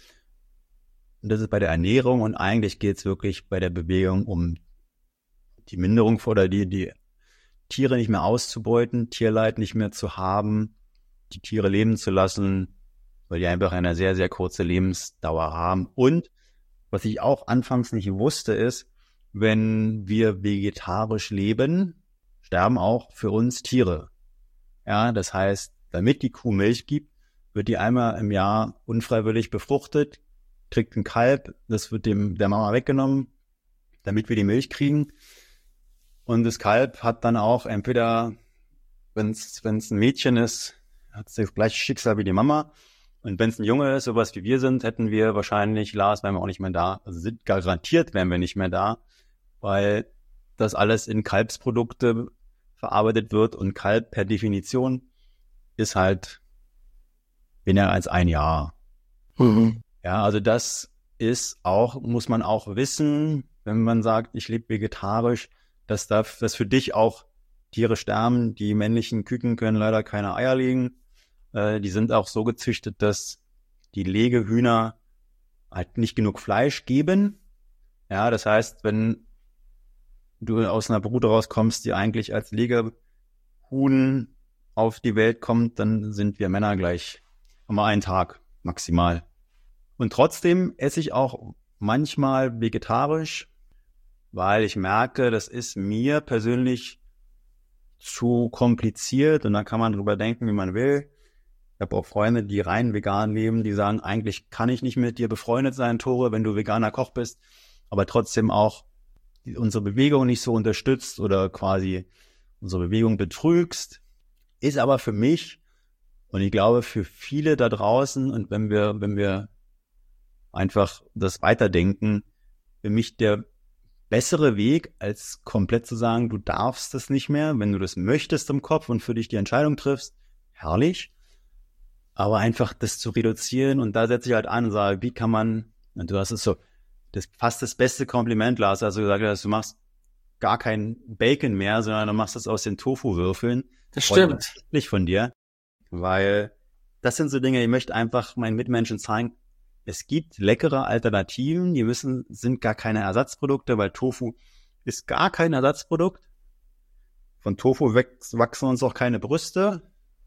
Und das ist bei der Ernährung, und eigentlich geht es wirklich bei der Bewegung um die Minderung oder die, die Tiere nicht mehr auszubeuten, Tierleid nicht mehr zu haben, die Tiere leben zu lassen, weil die einfach eine sehr, sehr kurze Lebensdauer haben. Und was ich auch anfangs nicht wusste, ist, wenn wir vegetarisch leben, sterben auch für uns Tiere. Ja, das heißt, damit die Kuh Milch gibt, wird die einmal im Jahr unfreiwillig befruchtet, kriegt ein Kalb, das wird dem der Mama weggenommen, damit wir die Milch kriegen. Und das Kalb hat dann auch entweder, wenn es wenn es ein Mädchen ist, hat es das gleiche Schicksal wie die Mama. Und wenn es ein Junge ist, sowas wie wir sind, hätten wir wahrscheinlich, Lars, wären wir auch nicht mehr da. Also sind garantiert wären wir nicht mehr da, weil das alles in Kalbsprodukte verarbeitet wird. Und Kalb per Definition ist halt weniger als ein Jahr. Mhm. Ja, also das ist auch, muss man auch wissen, wenn man sagt, ich lebe vegetarisch, dass da, dass für dich auch Tiere sterben. Die männlichen Küken können leider keine Eier legen. Äh, die sind auch so gezüchtet, dass die Legehühner halt nicht genug Fleisch geben. Ja, das heißt, wenn du aus einer Brut rauskommst, die eigentlich als Legehuhn auf die Welt kommt, dann sind wir Männer gleich immer einen Tag maximal. Und trotzdem esse ich auch manchmal vegetarisch, weil ich merke, das ist mir persönlich zu kompliziert, und da kann man drüber denken, wie man will. Ich habe auch Freunde, die rein vegan leben, die sagen, eigentlich kann ich nicht mit dir befreundet sein, Tore, wenn du veganer Koch bist, aber trotzdem auch unsere Bewegung nicht so unterstützt oder quasi unsere Bewegung betrügst. Ist aber für mich, und ich glaube für viele da draußen, und wenn wir, wenn wir einfach das weiterdenken, für mich der bessere Weg, als komplett zu sagen, du darfst das nicht mehr, wenn du das möchtest im Kopf und für dich die Entscheidung triffst, herrlich. Aber einfach das zu reduzieren, und da setze ich halt an und sage, wie kann man, und du hast es so, das fast das beste Kompliment, Lars, also gesagt hast, du machst gar kein Bacon mehr, sondern du machst das aus den Tofu-Würfeln. Das stimmt. Nicht von dir, weil das sind so Dinge, ich möchte einfach meinen Mitmenschen zeigen, es gibt leckere Alternativen, die müssen, sind gar keine Ersatzprodukte, weil Tofu ist gar kein Ersatzprodukt. Von Tofu wachsen uns auch keine Brüste.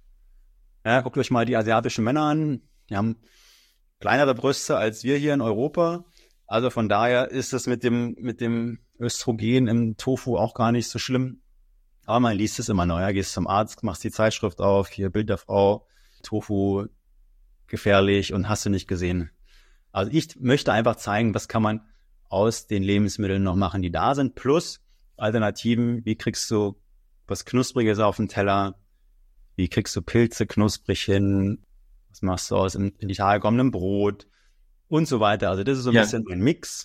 Ja, guckt euch mal die asiatischen Männer an. Die haben kleinere Brüste als wir hier in Europa. Also von daher ist es mit dem, mit dem Östrogen im Tofu auch gar nicht so schlimm. Aber man liest es immer neu. Gehst zum Arzt, machst die Zeitschrift auf, hier Bild der Frau, Tofu gefährlich und hast du nicht gesehen. Also ich möchte einfach zeigen, was kann man aus den Lebensmitteln noch machen, die da sind, plus Alternativen, wie kriegst du was Knuspriges auf den Teller, wie kriegst du Pilze knusprig hin, was machst du aus in, in die Tage kommendem Brot und so weiter. Also das ist so ein ja. bisschen ein Mix.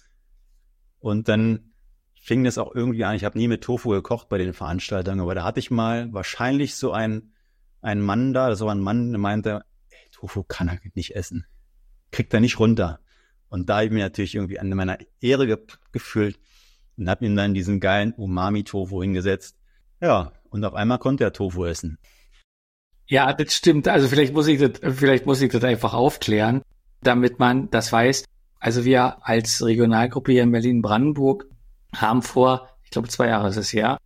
Und dann fing das auch irgendwie an, ich habe nie mit Tofu gekocht bei den Veranstaltungen, aber da hatte ich mal wahrscheinlich so einen, einen Mann da, so ein Mann, der meinte, ey, Tofu kann er nicht essen. Kriegt er nicht runter. Und da habe ich mir natürlich irgendwie an meiner Ehre ge- gefühlt und habe ihm dann diesen geilen Umami-Tofu hingesetzt. Ja, und auf einmal konnte er Tofu essen. Ja, das stimmt. Also vielleicht muss ich das, vielleicht muss ich das einfach aufklären, damit man das weiß. Also wir als Regionalgruppe hier in Berlin-Brandenburg haben vor, ich glaube zwei Jahre ist es her,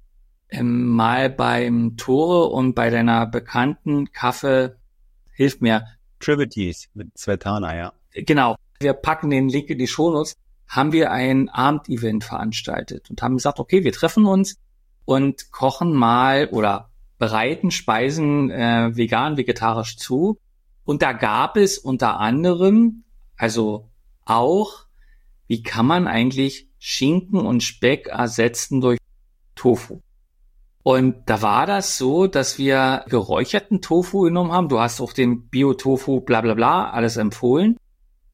mal beim Tore und bei deiner bekannten Kaffee, hilf mir, Trivities mit Svetlana, ja. Genau. Wir packen den Link in die Shownotes. Haben wir ein Abendevent veranstaltet und haben gesagt, okay, wir treffen uns und kochen mal oder bereiten Speisen äh, vegan, vegetarisch zu. Und da gab es unter anderem, also auch, wie kann man eigentlich Schinken und Speck ersetzen durch Tofu? Und da war das so, dass wir geräucherten Tofu genommen haben. Du hast auch den Bio-Tofu, bla bla bla, alles empfohlen.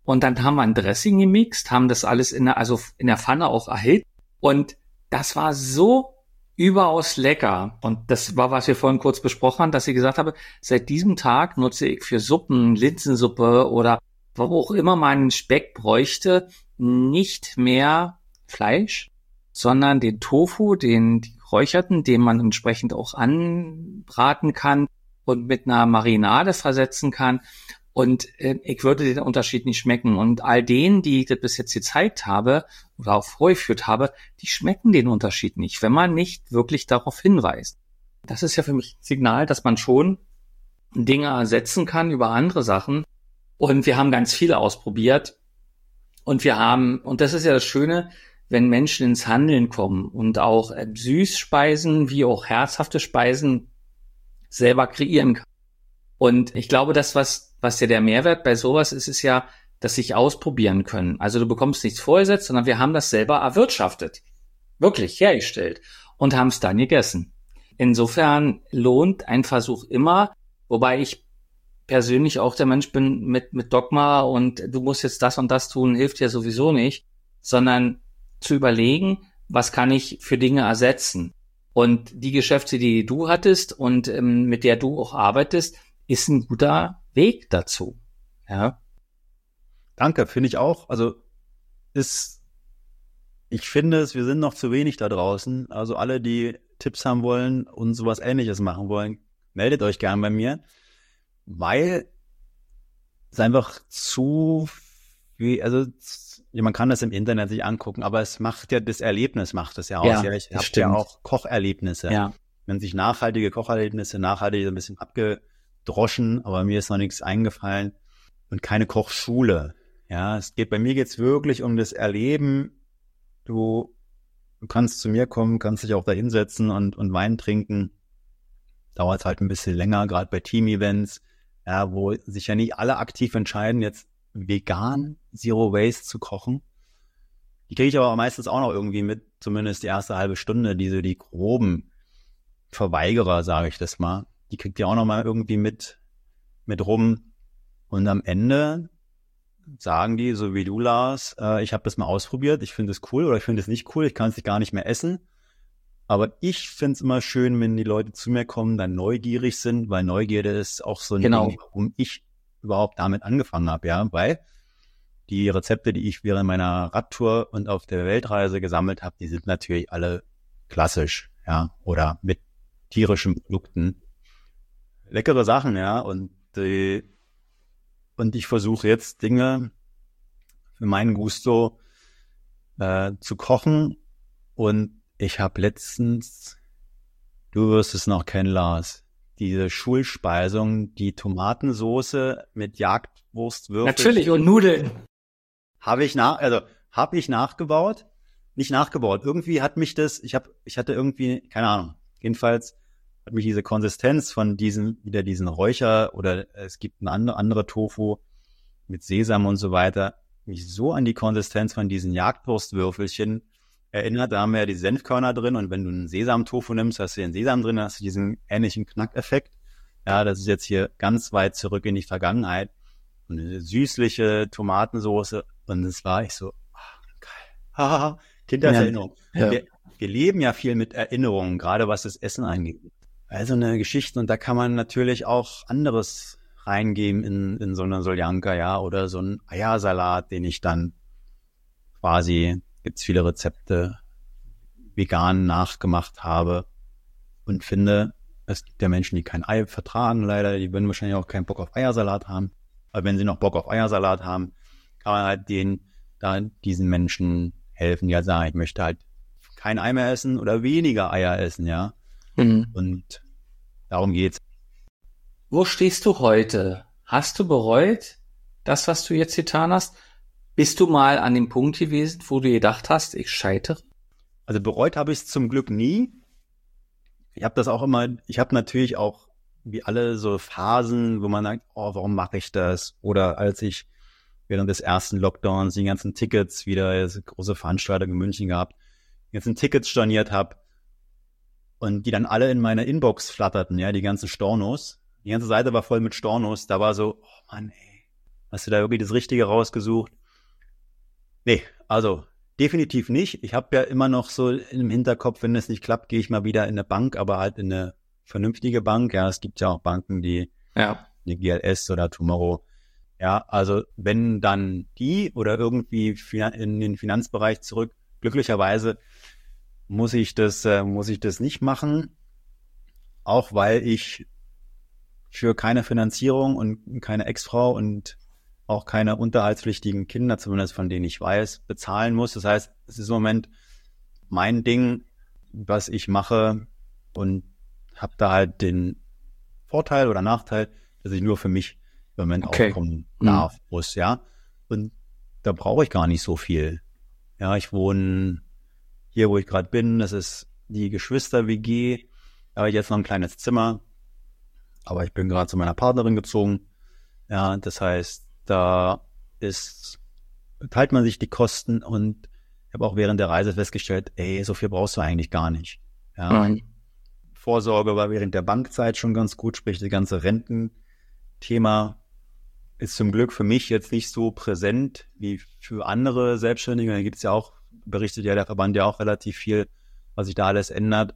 Und dann haben wir ein Dressing gemixt, haben das alles in der, also in der Pfanne auch erhitzt. Und das war so überaus lecker. Und das war, was wir vorhin kurz besprochen haben, dass ich gesagt habe, seit diesem Tag nutze ich für Suppen, Linsensuppe oder wo auch immer man einen Speck bräuchte, nicht mehr Fleisch, sondern den Tofu, den geräucherten, den man entsprechend auch anbraten kann und mit einer Marinade versetzen kann. Und äh, ich würde den Unterschied nicht schmecken. Und all denen, die ich das bis jetzt gezeigt habe oder auch vorgeführt habe, die schmecken den Unterschied nicht, wenn man nicht wirklich darauf hinweist. Das ist ja für mich ein Signal, dass man schon Dinge ersetzen kann über andere Sachen. Und wir haben ganz viele ausprobiert. Und wir haben, und das ist ja das Schöne, wenn Menschen ins Handeln kommen und auch äh, Süßspeisen wie auch herzhafte Speisen selber kreieren kann. Und ich glaube, das, was was ja der Mehrwert bei sowas ist, ist ja, dass sich ausprobieren können. Also du bekommst nichts vorgesetzt, sondern wir haben das selber erwirtschaftet. Wirklich hergestellt. Und haben es dann gegessen. Insofern lohnt ein Versuch immer, wobei ich persönlich auch der Mensch bin mit, mit Dogma und du musst jetzt das und das tun, hilft ja sowieso nicht, sondern zu überlegen, was kann ich für Dinge ersetzen. Und die Geschäftsidee, die du hattest und ähm, mit der du auch arbeitest, ist ein guter Weg dazu. Ja. Danke, finde ich auch. Also ist, ich finde es, wir sind noch zu wenig da draußen. Also alle, die Tipps haben wollen und sowas Ähnliches machen wollen, meldet euch gern bei mir, weil es einfach zu, wie, also man kann das im Internet sich angucken, aber es macht ja, das Erlebnis macht es ja aus. Ja, Ja, ich habe stimmt. ja auch Kocherlebnisse. Ja. Wenn sich nachhaltige Kocherlebnisse, nachhaltig ein bisschen abgedroschen, aber mir ist noch nichts eingefallen und keine Kochschule. Ja, es geht, bei mir geht's wirklich um das Erleben. Du, du kannst zu mir kommen, kannst dich auch da hinsetzen und, und Wein trinken. Dauert halt ein bisschen länger, gerade bei Team-Events, ja, wo sich ja nicht alle aktiv entscheiden, jetzt vegan Zero Waste zu kochen. Die kriege ich aber meistens auch noch irgendwie mit, zumindest die erste halbe Stunde, diese die groben Verweigerer, sage ich das mal. Die kriegt ihr auch noch mal irgendwie mit, mit rum. Und am Ende sagen die, so wie du, Lars, äh, ich habe das mal ausprobiert, ich finde es cool oder ich finde es nicht cool, ich kann es gar nicht mehr essen. Aber ich finde es immer schön, wenn die Leute zu mir kommen, dann neugierig sind, weil Neugierde ist auch so ein Genau. Ding, warum ich überhaupt damit angefangen habe, ja, weil die Rezepte, die ich während meiner Radtour und auf der Weltreise gesammelt habe, die sind natürlich alle klassisch, ja, oder mit tierischen Produkten. Leckere Sachen, ja, und die, und ich versuche jetzt Dinge für meinen Gusto äh, zu kochen und ich habe letztens, du wirst es noch kennen, Lars, diese Schulspeisung, die Tomatensoße mit Jagdwurstwürfeln. Natürlich, und Nudeln. Habe ich nach, also habe ich nachgebaut, nicht nachgebaut. Irgendwie hat mich das, ich habe, ich hatte irgendwie, keine Ahnung, jedenfalls hat mich diese Konsistenz von diesem, wieder diesen Räucher oder es gibt eine andere, andere Tofu mit Sesam und so weiter, mich so an die Konsistenz von diesen Jagdwurstwürfelchen erinnert. Da haben wir ja die Senfkörner drin und wenn du einen Sesam-Tofu nimmst, hast du den Sesam drin, dann hast du diesen ähnlichen Knackeffekt. Ja, das ist jetzt hier ganz weit zurück in die Vergangenheit. Und eine süßliche Tomatensoße und es war ich so, ah, geil, haha, Kindheitserinnerung. Ja. Wir, wir leben ja viel mit Erinnerungen, gerade was das Essen angeht. Also eine Geschichte und da kann man natürlich auch anderes reingeben in, in so eine Soljanka, ja, oder so einen Eiersalat, den ich dann quasi, gibt's viele Rezepte, vegan nachgemacht habe und finde, es gibt ja Menschen, die kein Ei vertragen, leider, die würden wahrscheinlich auch keinen Bock auf Eiersalat haben. Aber wenn sie noch Bock auf Eiersalat haben, kann man halt den, da diesen Menschen helfen, die halt sagen, ich möchte halt kein Ei mehr essen oder weniger Eier essen, ja. Mhm. Und darum geht's. Wo stehst du heute? Hast du bereut, das, was du jetzt getan hast? Bist du mal an dem Punkt gewesen, wo du gedacht hast, ich scheitere? Also bereut habe ich es zum Glück nie. Ich habe das auch immer, ich habe natürlich auch wie alle so Phasen, wo man sagt, oh, warum mache ich das? Oder als ich während des ersten Lockdowns die ganzen Tickets wieder, das große Veranstaltung in München gehabt, die ganzen Tickets storniert habe und die dann alle in meine Inbox flatterten, ja, die ganzen Stornos. Die ganze Seite war voll mit Stornos. Da war so, oh Mann, ey, Hast du da irgendwie das Richtige rausgesucht? Nee, also definitiv nicht. Ich habe ja immer noch so im Hinterkopf, wenn es nicht klappt, gehe ich mal wieder in eine Bank, aber halt in eine vernünftige Bank. Ja, es gibt ja auch Banken, die Ja. eine G L S oder Tomorrow. Ja, also wenn dann die oder irgendwie in den Finanzbereich zurück, glücklicherweise muss ich das, äh, muss ich das nicht machen, auch weil ich für keine Finanzierung und keine Ex-Frau und auch keine unterhaltspflichtigen Kinder, zumindest von denen ich weiß, bezahlen muss. Das heißt, es ist im Moment mein Ding, was ich mache und habe da halt den Vorteil oder Nachteil, dass ich nur für mich im Moment Okay. aufkommen darf, mhm. muss, ja. Und da brauche ich gar nicht so viel. Ja, ich wohne hier, wo ich gerade bin, das ist die Geschwister-W G, da habe ich jetzt noch ein kleines Zimmer, aber ich bin gerade zu meiner Partnerin gezogen. Ja, das heißt, da ist, teilt man sich die Kosten und ich habe auch während der Reise festgestellt, ey, so viel brauchst du eigentlich gar nicht. Ja. Nein. Vorsorge war während der Bankzeit schon ganz gut, sprich das ganze Rententhema ist zum Glück für mich jetzt nicht so präsent wie für andere Selbstständige. Da gibt es ja auch, berichtet ja der Verband ja auch relativ viel, was sich da alles ändert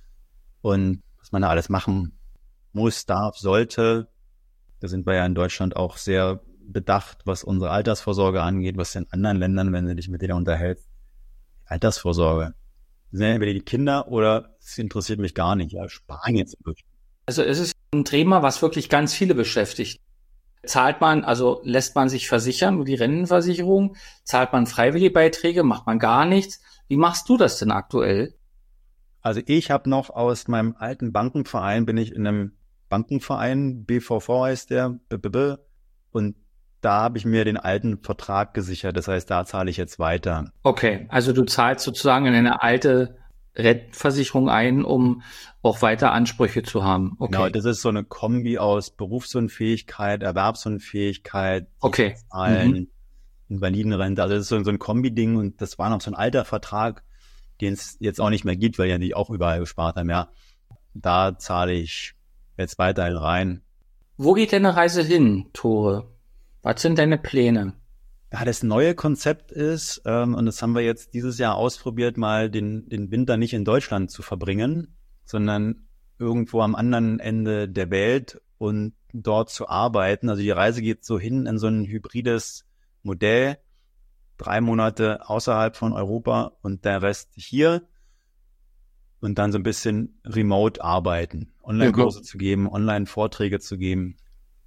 und was man da alles machen muss, darf, sollte. Da sind wir ja in Deutschland auch sehr bedacht, was unsere Altersvorsorge angeht, was in anderen Ländern, wenn du dich mit denen unterhältst, Altersvorsorge. Das sind ja entweder die Kinder oder es interessiert mich gar nicht. Ja, sparen jetzt wirklich. Also es ist ein Thema, was wirklich ganz viele beschäftigt. Zahlt man, also lässt man sich versichern, nur die Rentenversicherung? Zahlt man freiwillige Beiträge? Macht man gar nichts? Wie machst du das denn aktuell? Also ich habe noch aus meinem alten Bankenverein, bin ich in einem Bankenverein, B V V heißt der, B B B, und da habe ich mir den alten Vertrag gesichert. Das heißt, da zahle ich jetzt weiter. Okay, also du zahlst sozusagen in eine alte Rentenversicherung ein, um auch weiter Ansprüche zu haben. Okay. Genau, das ist so eine Kombi aus Berufsunfähigkeit, Erwerbsunfähigkeit, okay. Zahlen, mhm. Invalidenrente. Also das ist so, so ein Kombi-Ding und das war noch so ein alter Vertrag, den es jetzt auch nicht mehr gibt, weil ja die auch überall gespart haben. Ja, da zahle ich jetzt weiterhin rein. Wo geht deine Reise hin, Tore? Was sind deine Pläne? Ja, das neue Konzept ist, ähm, und das haben wir jetzt dieses Jahr ausprobiert, mal den, den Winter nicht in Deutschland zu verbringen, sondern irgendwo am anderen Ende der Welt und dort zu arbeiten. Also die Reise geht so hin in so ein hybrides Modell, drei Monate außerhalb von Europa und der Rest hier und dann so ein bisschen remote arbeiten, Online-Kurse zu geben, Online-Vorträge zu geben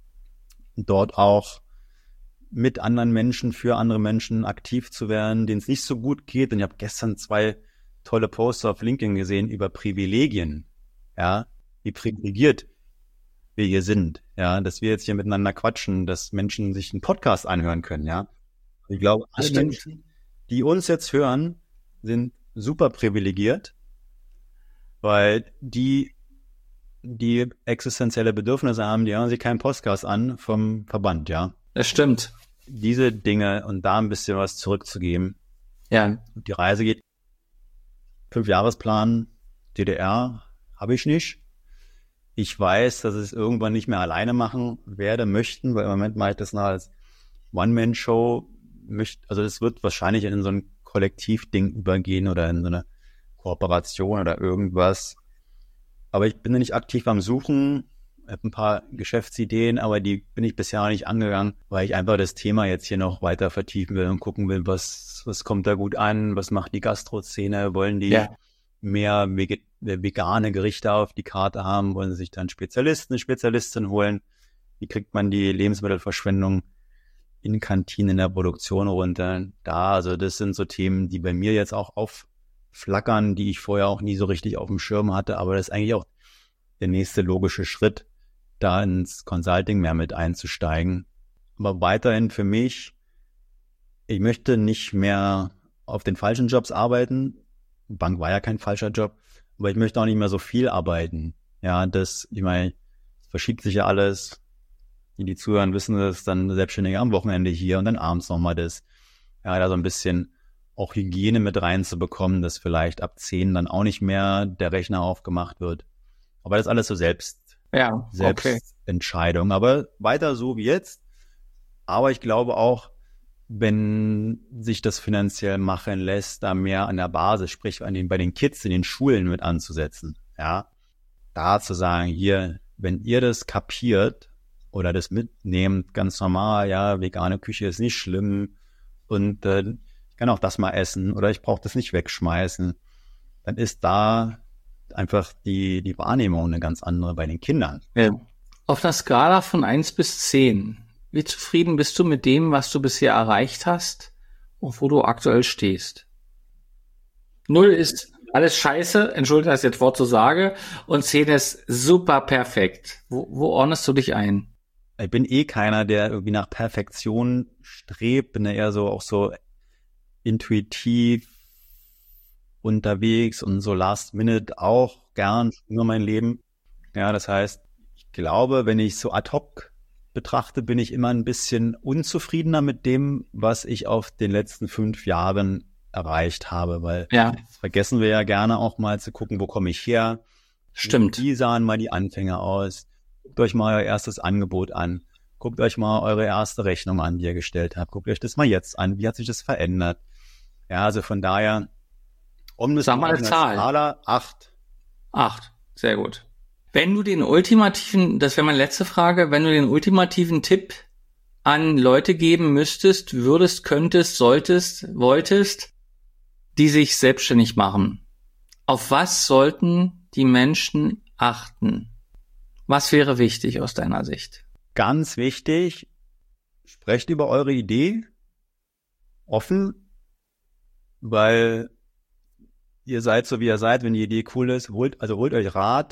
und dort auch mit anderen Menschen, für andere Menschen aktiv zu werden, denen es nicht so gut geht. Und ich habe gestern zwei tolle Poster auf LinkedIn gesehen über Privilegien, ja, wie privilegiert wir hier sind, ja, dass wir jetzt hier miteinander quatschen, dass Menschen sich einen Podcast anhören können, ja. Ich glaube, alle Menschen, die uns jetzt hören, sind super privilegiert, weil die, die existenzielle Bedürfnisse haben, die hören sich keinen Podcast an vom Verband, ja. Das stimmt. Diese Dinge und da ein bisschen was zurückzugeben. Ja. Die Reise geht. Fünfjahresplan, D D R habe ich nicht. Ich weiß, dass ich es irgendwann nicht mehr alleine machen werde, möchten, weil im Moment mache ich das noch als One-Man-Show. Also es wird wahrscheinlich in so ein Kollektivding übergehen oder in so eine Kooperation oder irgendwas. Aber ich bin nicht aktiv am Suchen. Ich habe ein paar Geschäftsideen, aber die bin ich bisher noch nicht angegangen, weil ich einfach das Thema jetzt hier noch weiter vertiefen will und gucken will, was was kommt da gut an, was macht die Gastro-Szene, wollen die ja. mehr vege- vegane Gerichte auf die Karte haben, wollen sie sich dann Spezialisten, eine Spezialistin holen, wie kriegt man die Lebensmittelverschwendung in Kantinen in der Produktion runter, da, also das sind so Themen, die bei mir jetzt auch aufflackern, die ich vorher auch nie so richtig auf dem Schirm hatte, aber das ist eigentlich auch der nächste logische Schritt, da ins Consulting mehr mit einzusteigen. Aber weiterhin für mich, ich möchte nicht mehr auf den falschen Jobs arbeiten. Bank war ja kein falscher Job, aber ich möchte auch nicht mehr so viel arbeiten. Ja, das, ich meine, es verschiebt sich ja alles. Die, die zuhören, wissen das, dann Selbstständige am Wochenende hier und dann abends nochmal das. Ja, da so ein bisschen auch Hygiene mit reinzubekommen, dass vielleicht ab zehn dann auch nicht mehr der Rechner aufgemacht wird. Aber das ist alles so selbst, ja, Selbstentscheidung. Okay. Aber weiter so wie jetzt. Aber ich glaube auch, wenn sich das finanziell machen lässt, da mehr an der Basis, sprich an den, bei den Kids in den Schulen mit anzusetzen. Ja, da zu sagen, hier, wenn ihr das kapiert oder das mitnehmt, ganz normal, ja, vegane Küche ist nicht schlimm und äh, ich kann auch das mal essen oder ich brauche das nicht wegschmeißen, dann ist da einfach die, die Wahrnehmung eine ganz andere bei den Kindern. Ja. Auf einer Skala von eins bis zehn, wie zufrieden bist du mit dem, was du bisher erreicht hast und wo du aktuell stehst? Null ist alles scheiße, entschuldige, dass ich das Wort so sage, und zehn ist super perfekt. Wo, wo ordnest du dich ein? Ich bin eh keiner, der irgendwie nach Perfektion strebt, bin ja eher so auch so intuitiv unterwegs und so last minute auch gern nur mein Leben. Ja, das heißt, ich glaube, wenn ich so ad hoc betrachte, bin ich immer ein bisschen unzufriedener mit dem, was ich auf den letzten fünf Jahren erreicht habe, weil ja. vergessen wir ja gerne auch mal zu gucken, wo komme ich her? Stimmt. Wie sahen mal die Anfänge aus? Guckt euch mal euer erstes Angebot an. Guckt euch mal eure erste Rechnung an, die ihr gestellt habt. Guckt euch das mal jetzt an. Wie hat sich das verändert? Ja, also von daher, um das Sag mal eine Zahl. Skala, acht. Acht, sehr gut. Wenn du den ultimativen, das wäre meine letzte Frage, wenn du den ultimativen Tipp an Leute geben müsstest, würdest, könntest, solltest, wolltest, die sich selbstständig machen, auf was sollten die Menschen achten? Was wäre wichtig aus deiner Sicht? Ganz wichtig, sprecht über eure Idee offen, weil ihr seid so, wie ihr seid. Wenn die Idee cool ist, holt, also holt euch Rat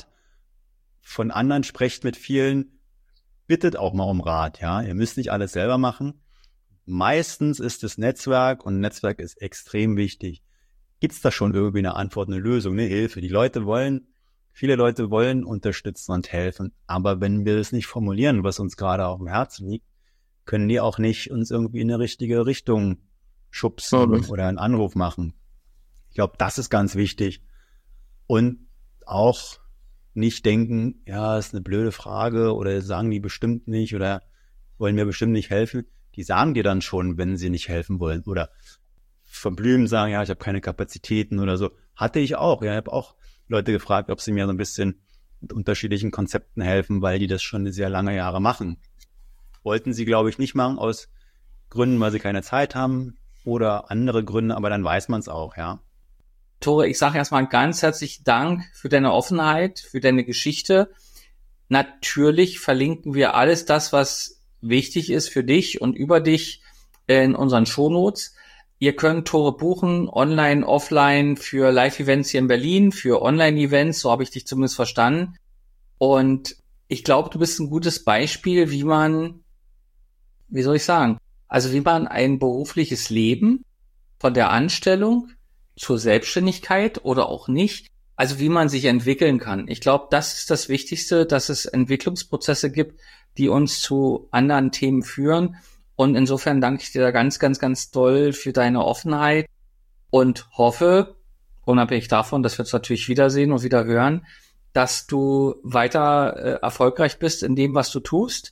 von anderen, sprecht mit vielen, bittet auch mal um Rat. Ja, ihr müsst nicht alles selber machen. Meistens ist es Netzwerk und Netzwerk ist extrem wichtig. Gibt es da schon irgendwie eine Antwort, eine Lösung, eine Hilfe? Die Leute wollen, viele Leute wollen unterstützen und helfen, aber wenn wir das nicht formulieren, was uns gerade auf dem Herzen liegt, können die auch nicht uns irgendwie in eine richtige Richtung schubsen mhm. oder einen Anruf machen. Ich glaube, das ist ganz wichtig. Und auch nicht denken, ja, ist eine blöde Frage oder sagen die bestimmt nicht oder wollen mir bestimmt nicht helfen. Die sagen dir dann schon, wenn sie nicht helfen wollen oder verblümen sagen, ja, ich habe keine Kapazitäten oder so. Hatte ich auch. Ja, ich habe auch Leute gefragt, ob sie mir so ein bisschen mit unterschiedlichen Konzepten helfen, weil die das schon sehr lange Jahre machen. Wollten sie, glaube ich, nicht machen aus Gründen, weil sie keine Zeit haben oder andere Gründe, aber dann weiß man es auch, ja. Tore, ich sage erstmal ganz herzlichen Dank für deine Offenheit, für deine Geschichte. Natürlich verlinken wir alles das, was wichtig ist für dich und über dich in unseren Shownotes. Ihr könnt Tore buchen, online, offline, für Live-Events hier in Berlin, für Online-Events, so habe ich dich zumindest verstanden. Und ich glaube, du bist ein gutes Beispiel, wie man, wie soll ich sagen, also wie man ein berufliches Leben von der Anstellung zur Selbstständigkeit oder auch nicht, also wie man sich entwickeln kann. Ich glaube, das ist das Wichtigste, dass es Entwicklungsprozesse gibt, die uns zu anderen Themen führen. Und insofern danke ich dir da ganz, ganz, ganz doll für deine Offenheit und hoffe, unabhängig davon, dass wir uns natürlich wiedersehen und wieder hören, dass du weiter äh, erfolgreich bist in dem, was du tust.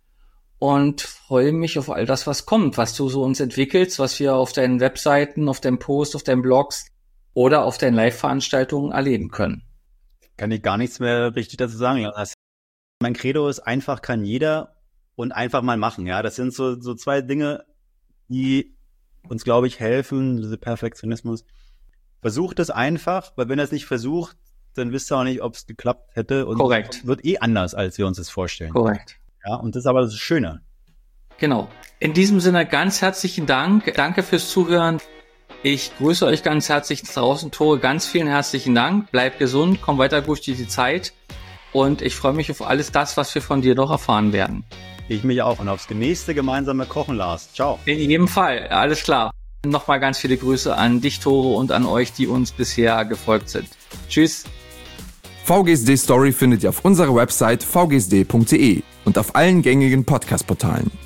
Und freue mich auf all das, was kommt, was du so uns entwickelst, was wir auf deinen Webseiten, auf deinen Posts, auf deinen Blogs oder auf deinen Live-Veranstaltungen erleben können. Kann ich gar nichts mehr richtig dazu sagen. Mein Credo ist, einfach kann jeder und einfach mal machen. Ja, das sind so, so zwei Dinge, die uns, glaube ich, helfen, dieser Perfektionismus. Versucht es einfach, weil wenn er es nicht versucht, dann wisst ihr auch nicht, ob es geklappt hätte. Und korrekt. Es wird eh anders, als wir uns das vorstellen. Korrekt. Ja, und das ist aber das Schöne. Genau. In diesem Sinne ganz herzlichen Dank. Danke fürs Zuhören. Ich grüße euch ganz herzlich draußen, Tore. Ganz vielen herzlichen Dank. Bleibt gesund, komm weiter gut durch die Zeit. Und ich freue mich auf alles das, was wir von dir noch erfahren werden. Ich mich auch. Und aufs nächste gemeinsame Kochen, Lars. Ciao. In jedem Fall. Alles klar. Nochmal ganz viele Grüße an dich, Tore, und an euch, die uns bisher gefolgt sind. Tschüss. V G S D Story findet ihr auf unserer Website v g s d punkt d e und auf allen gängigen Podcast-Portalen.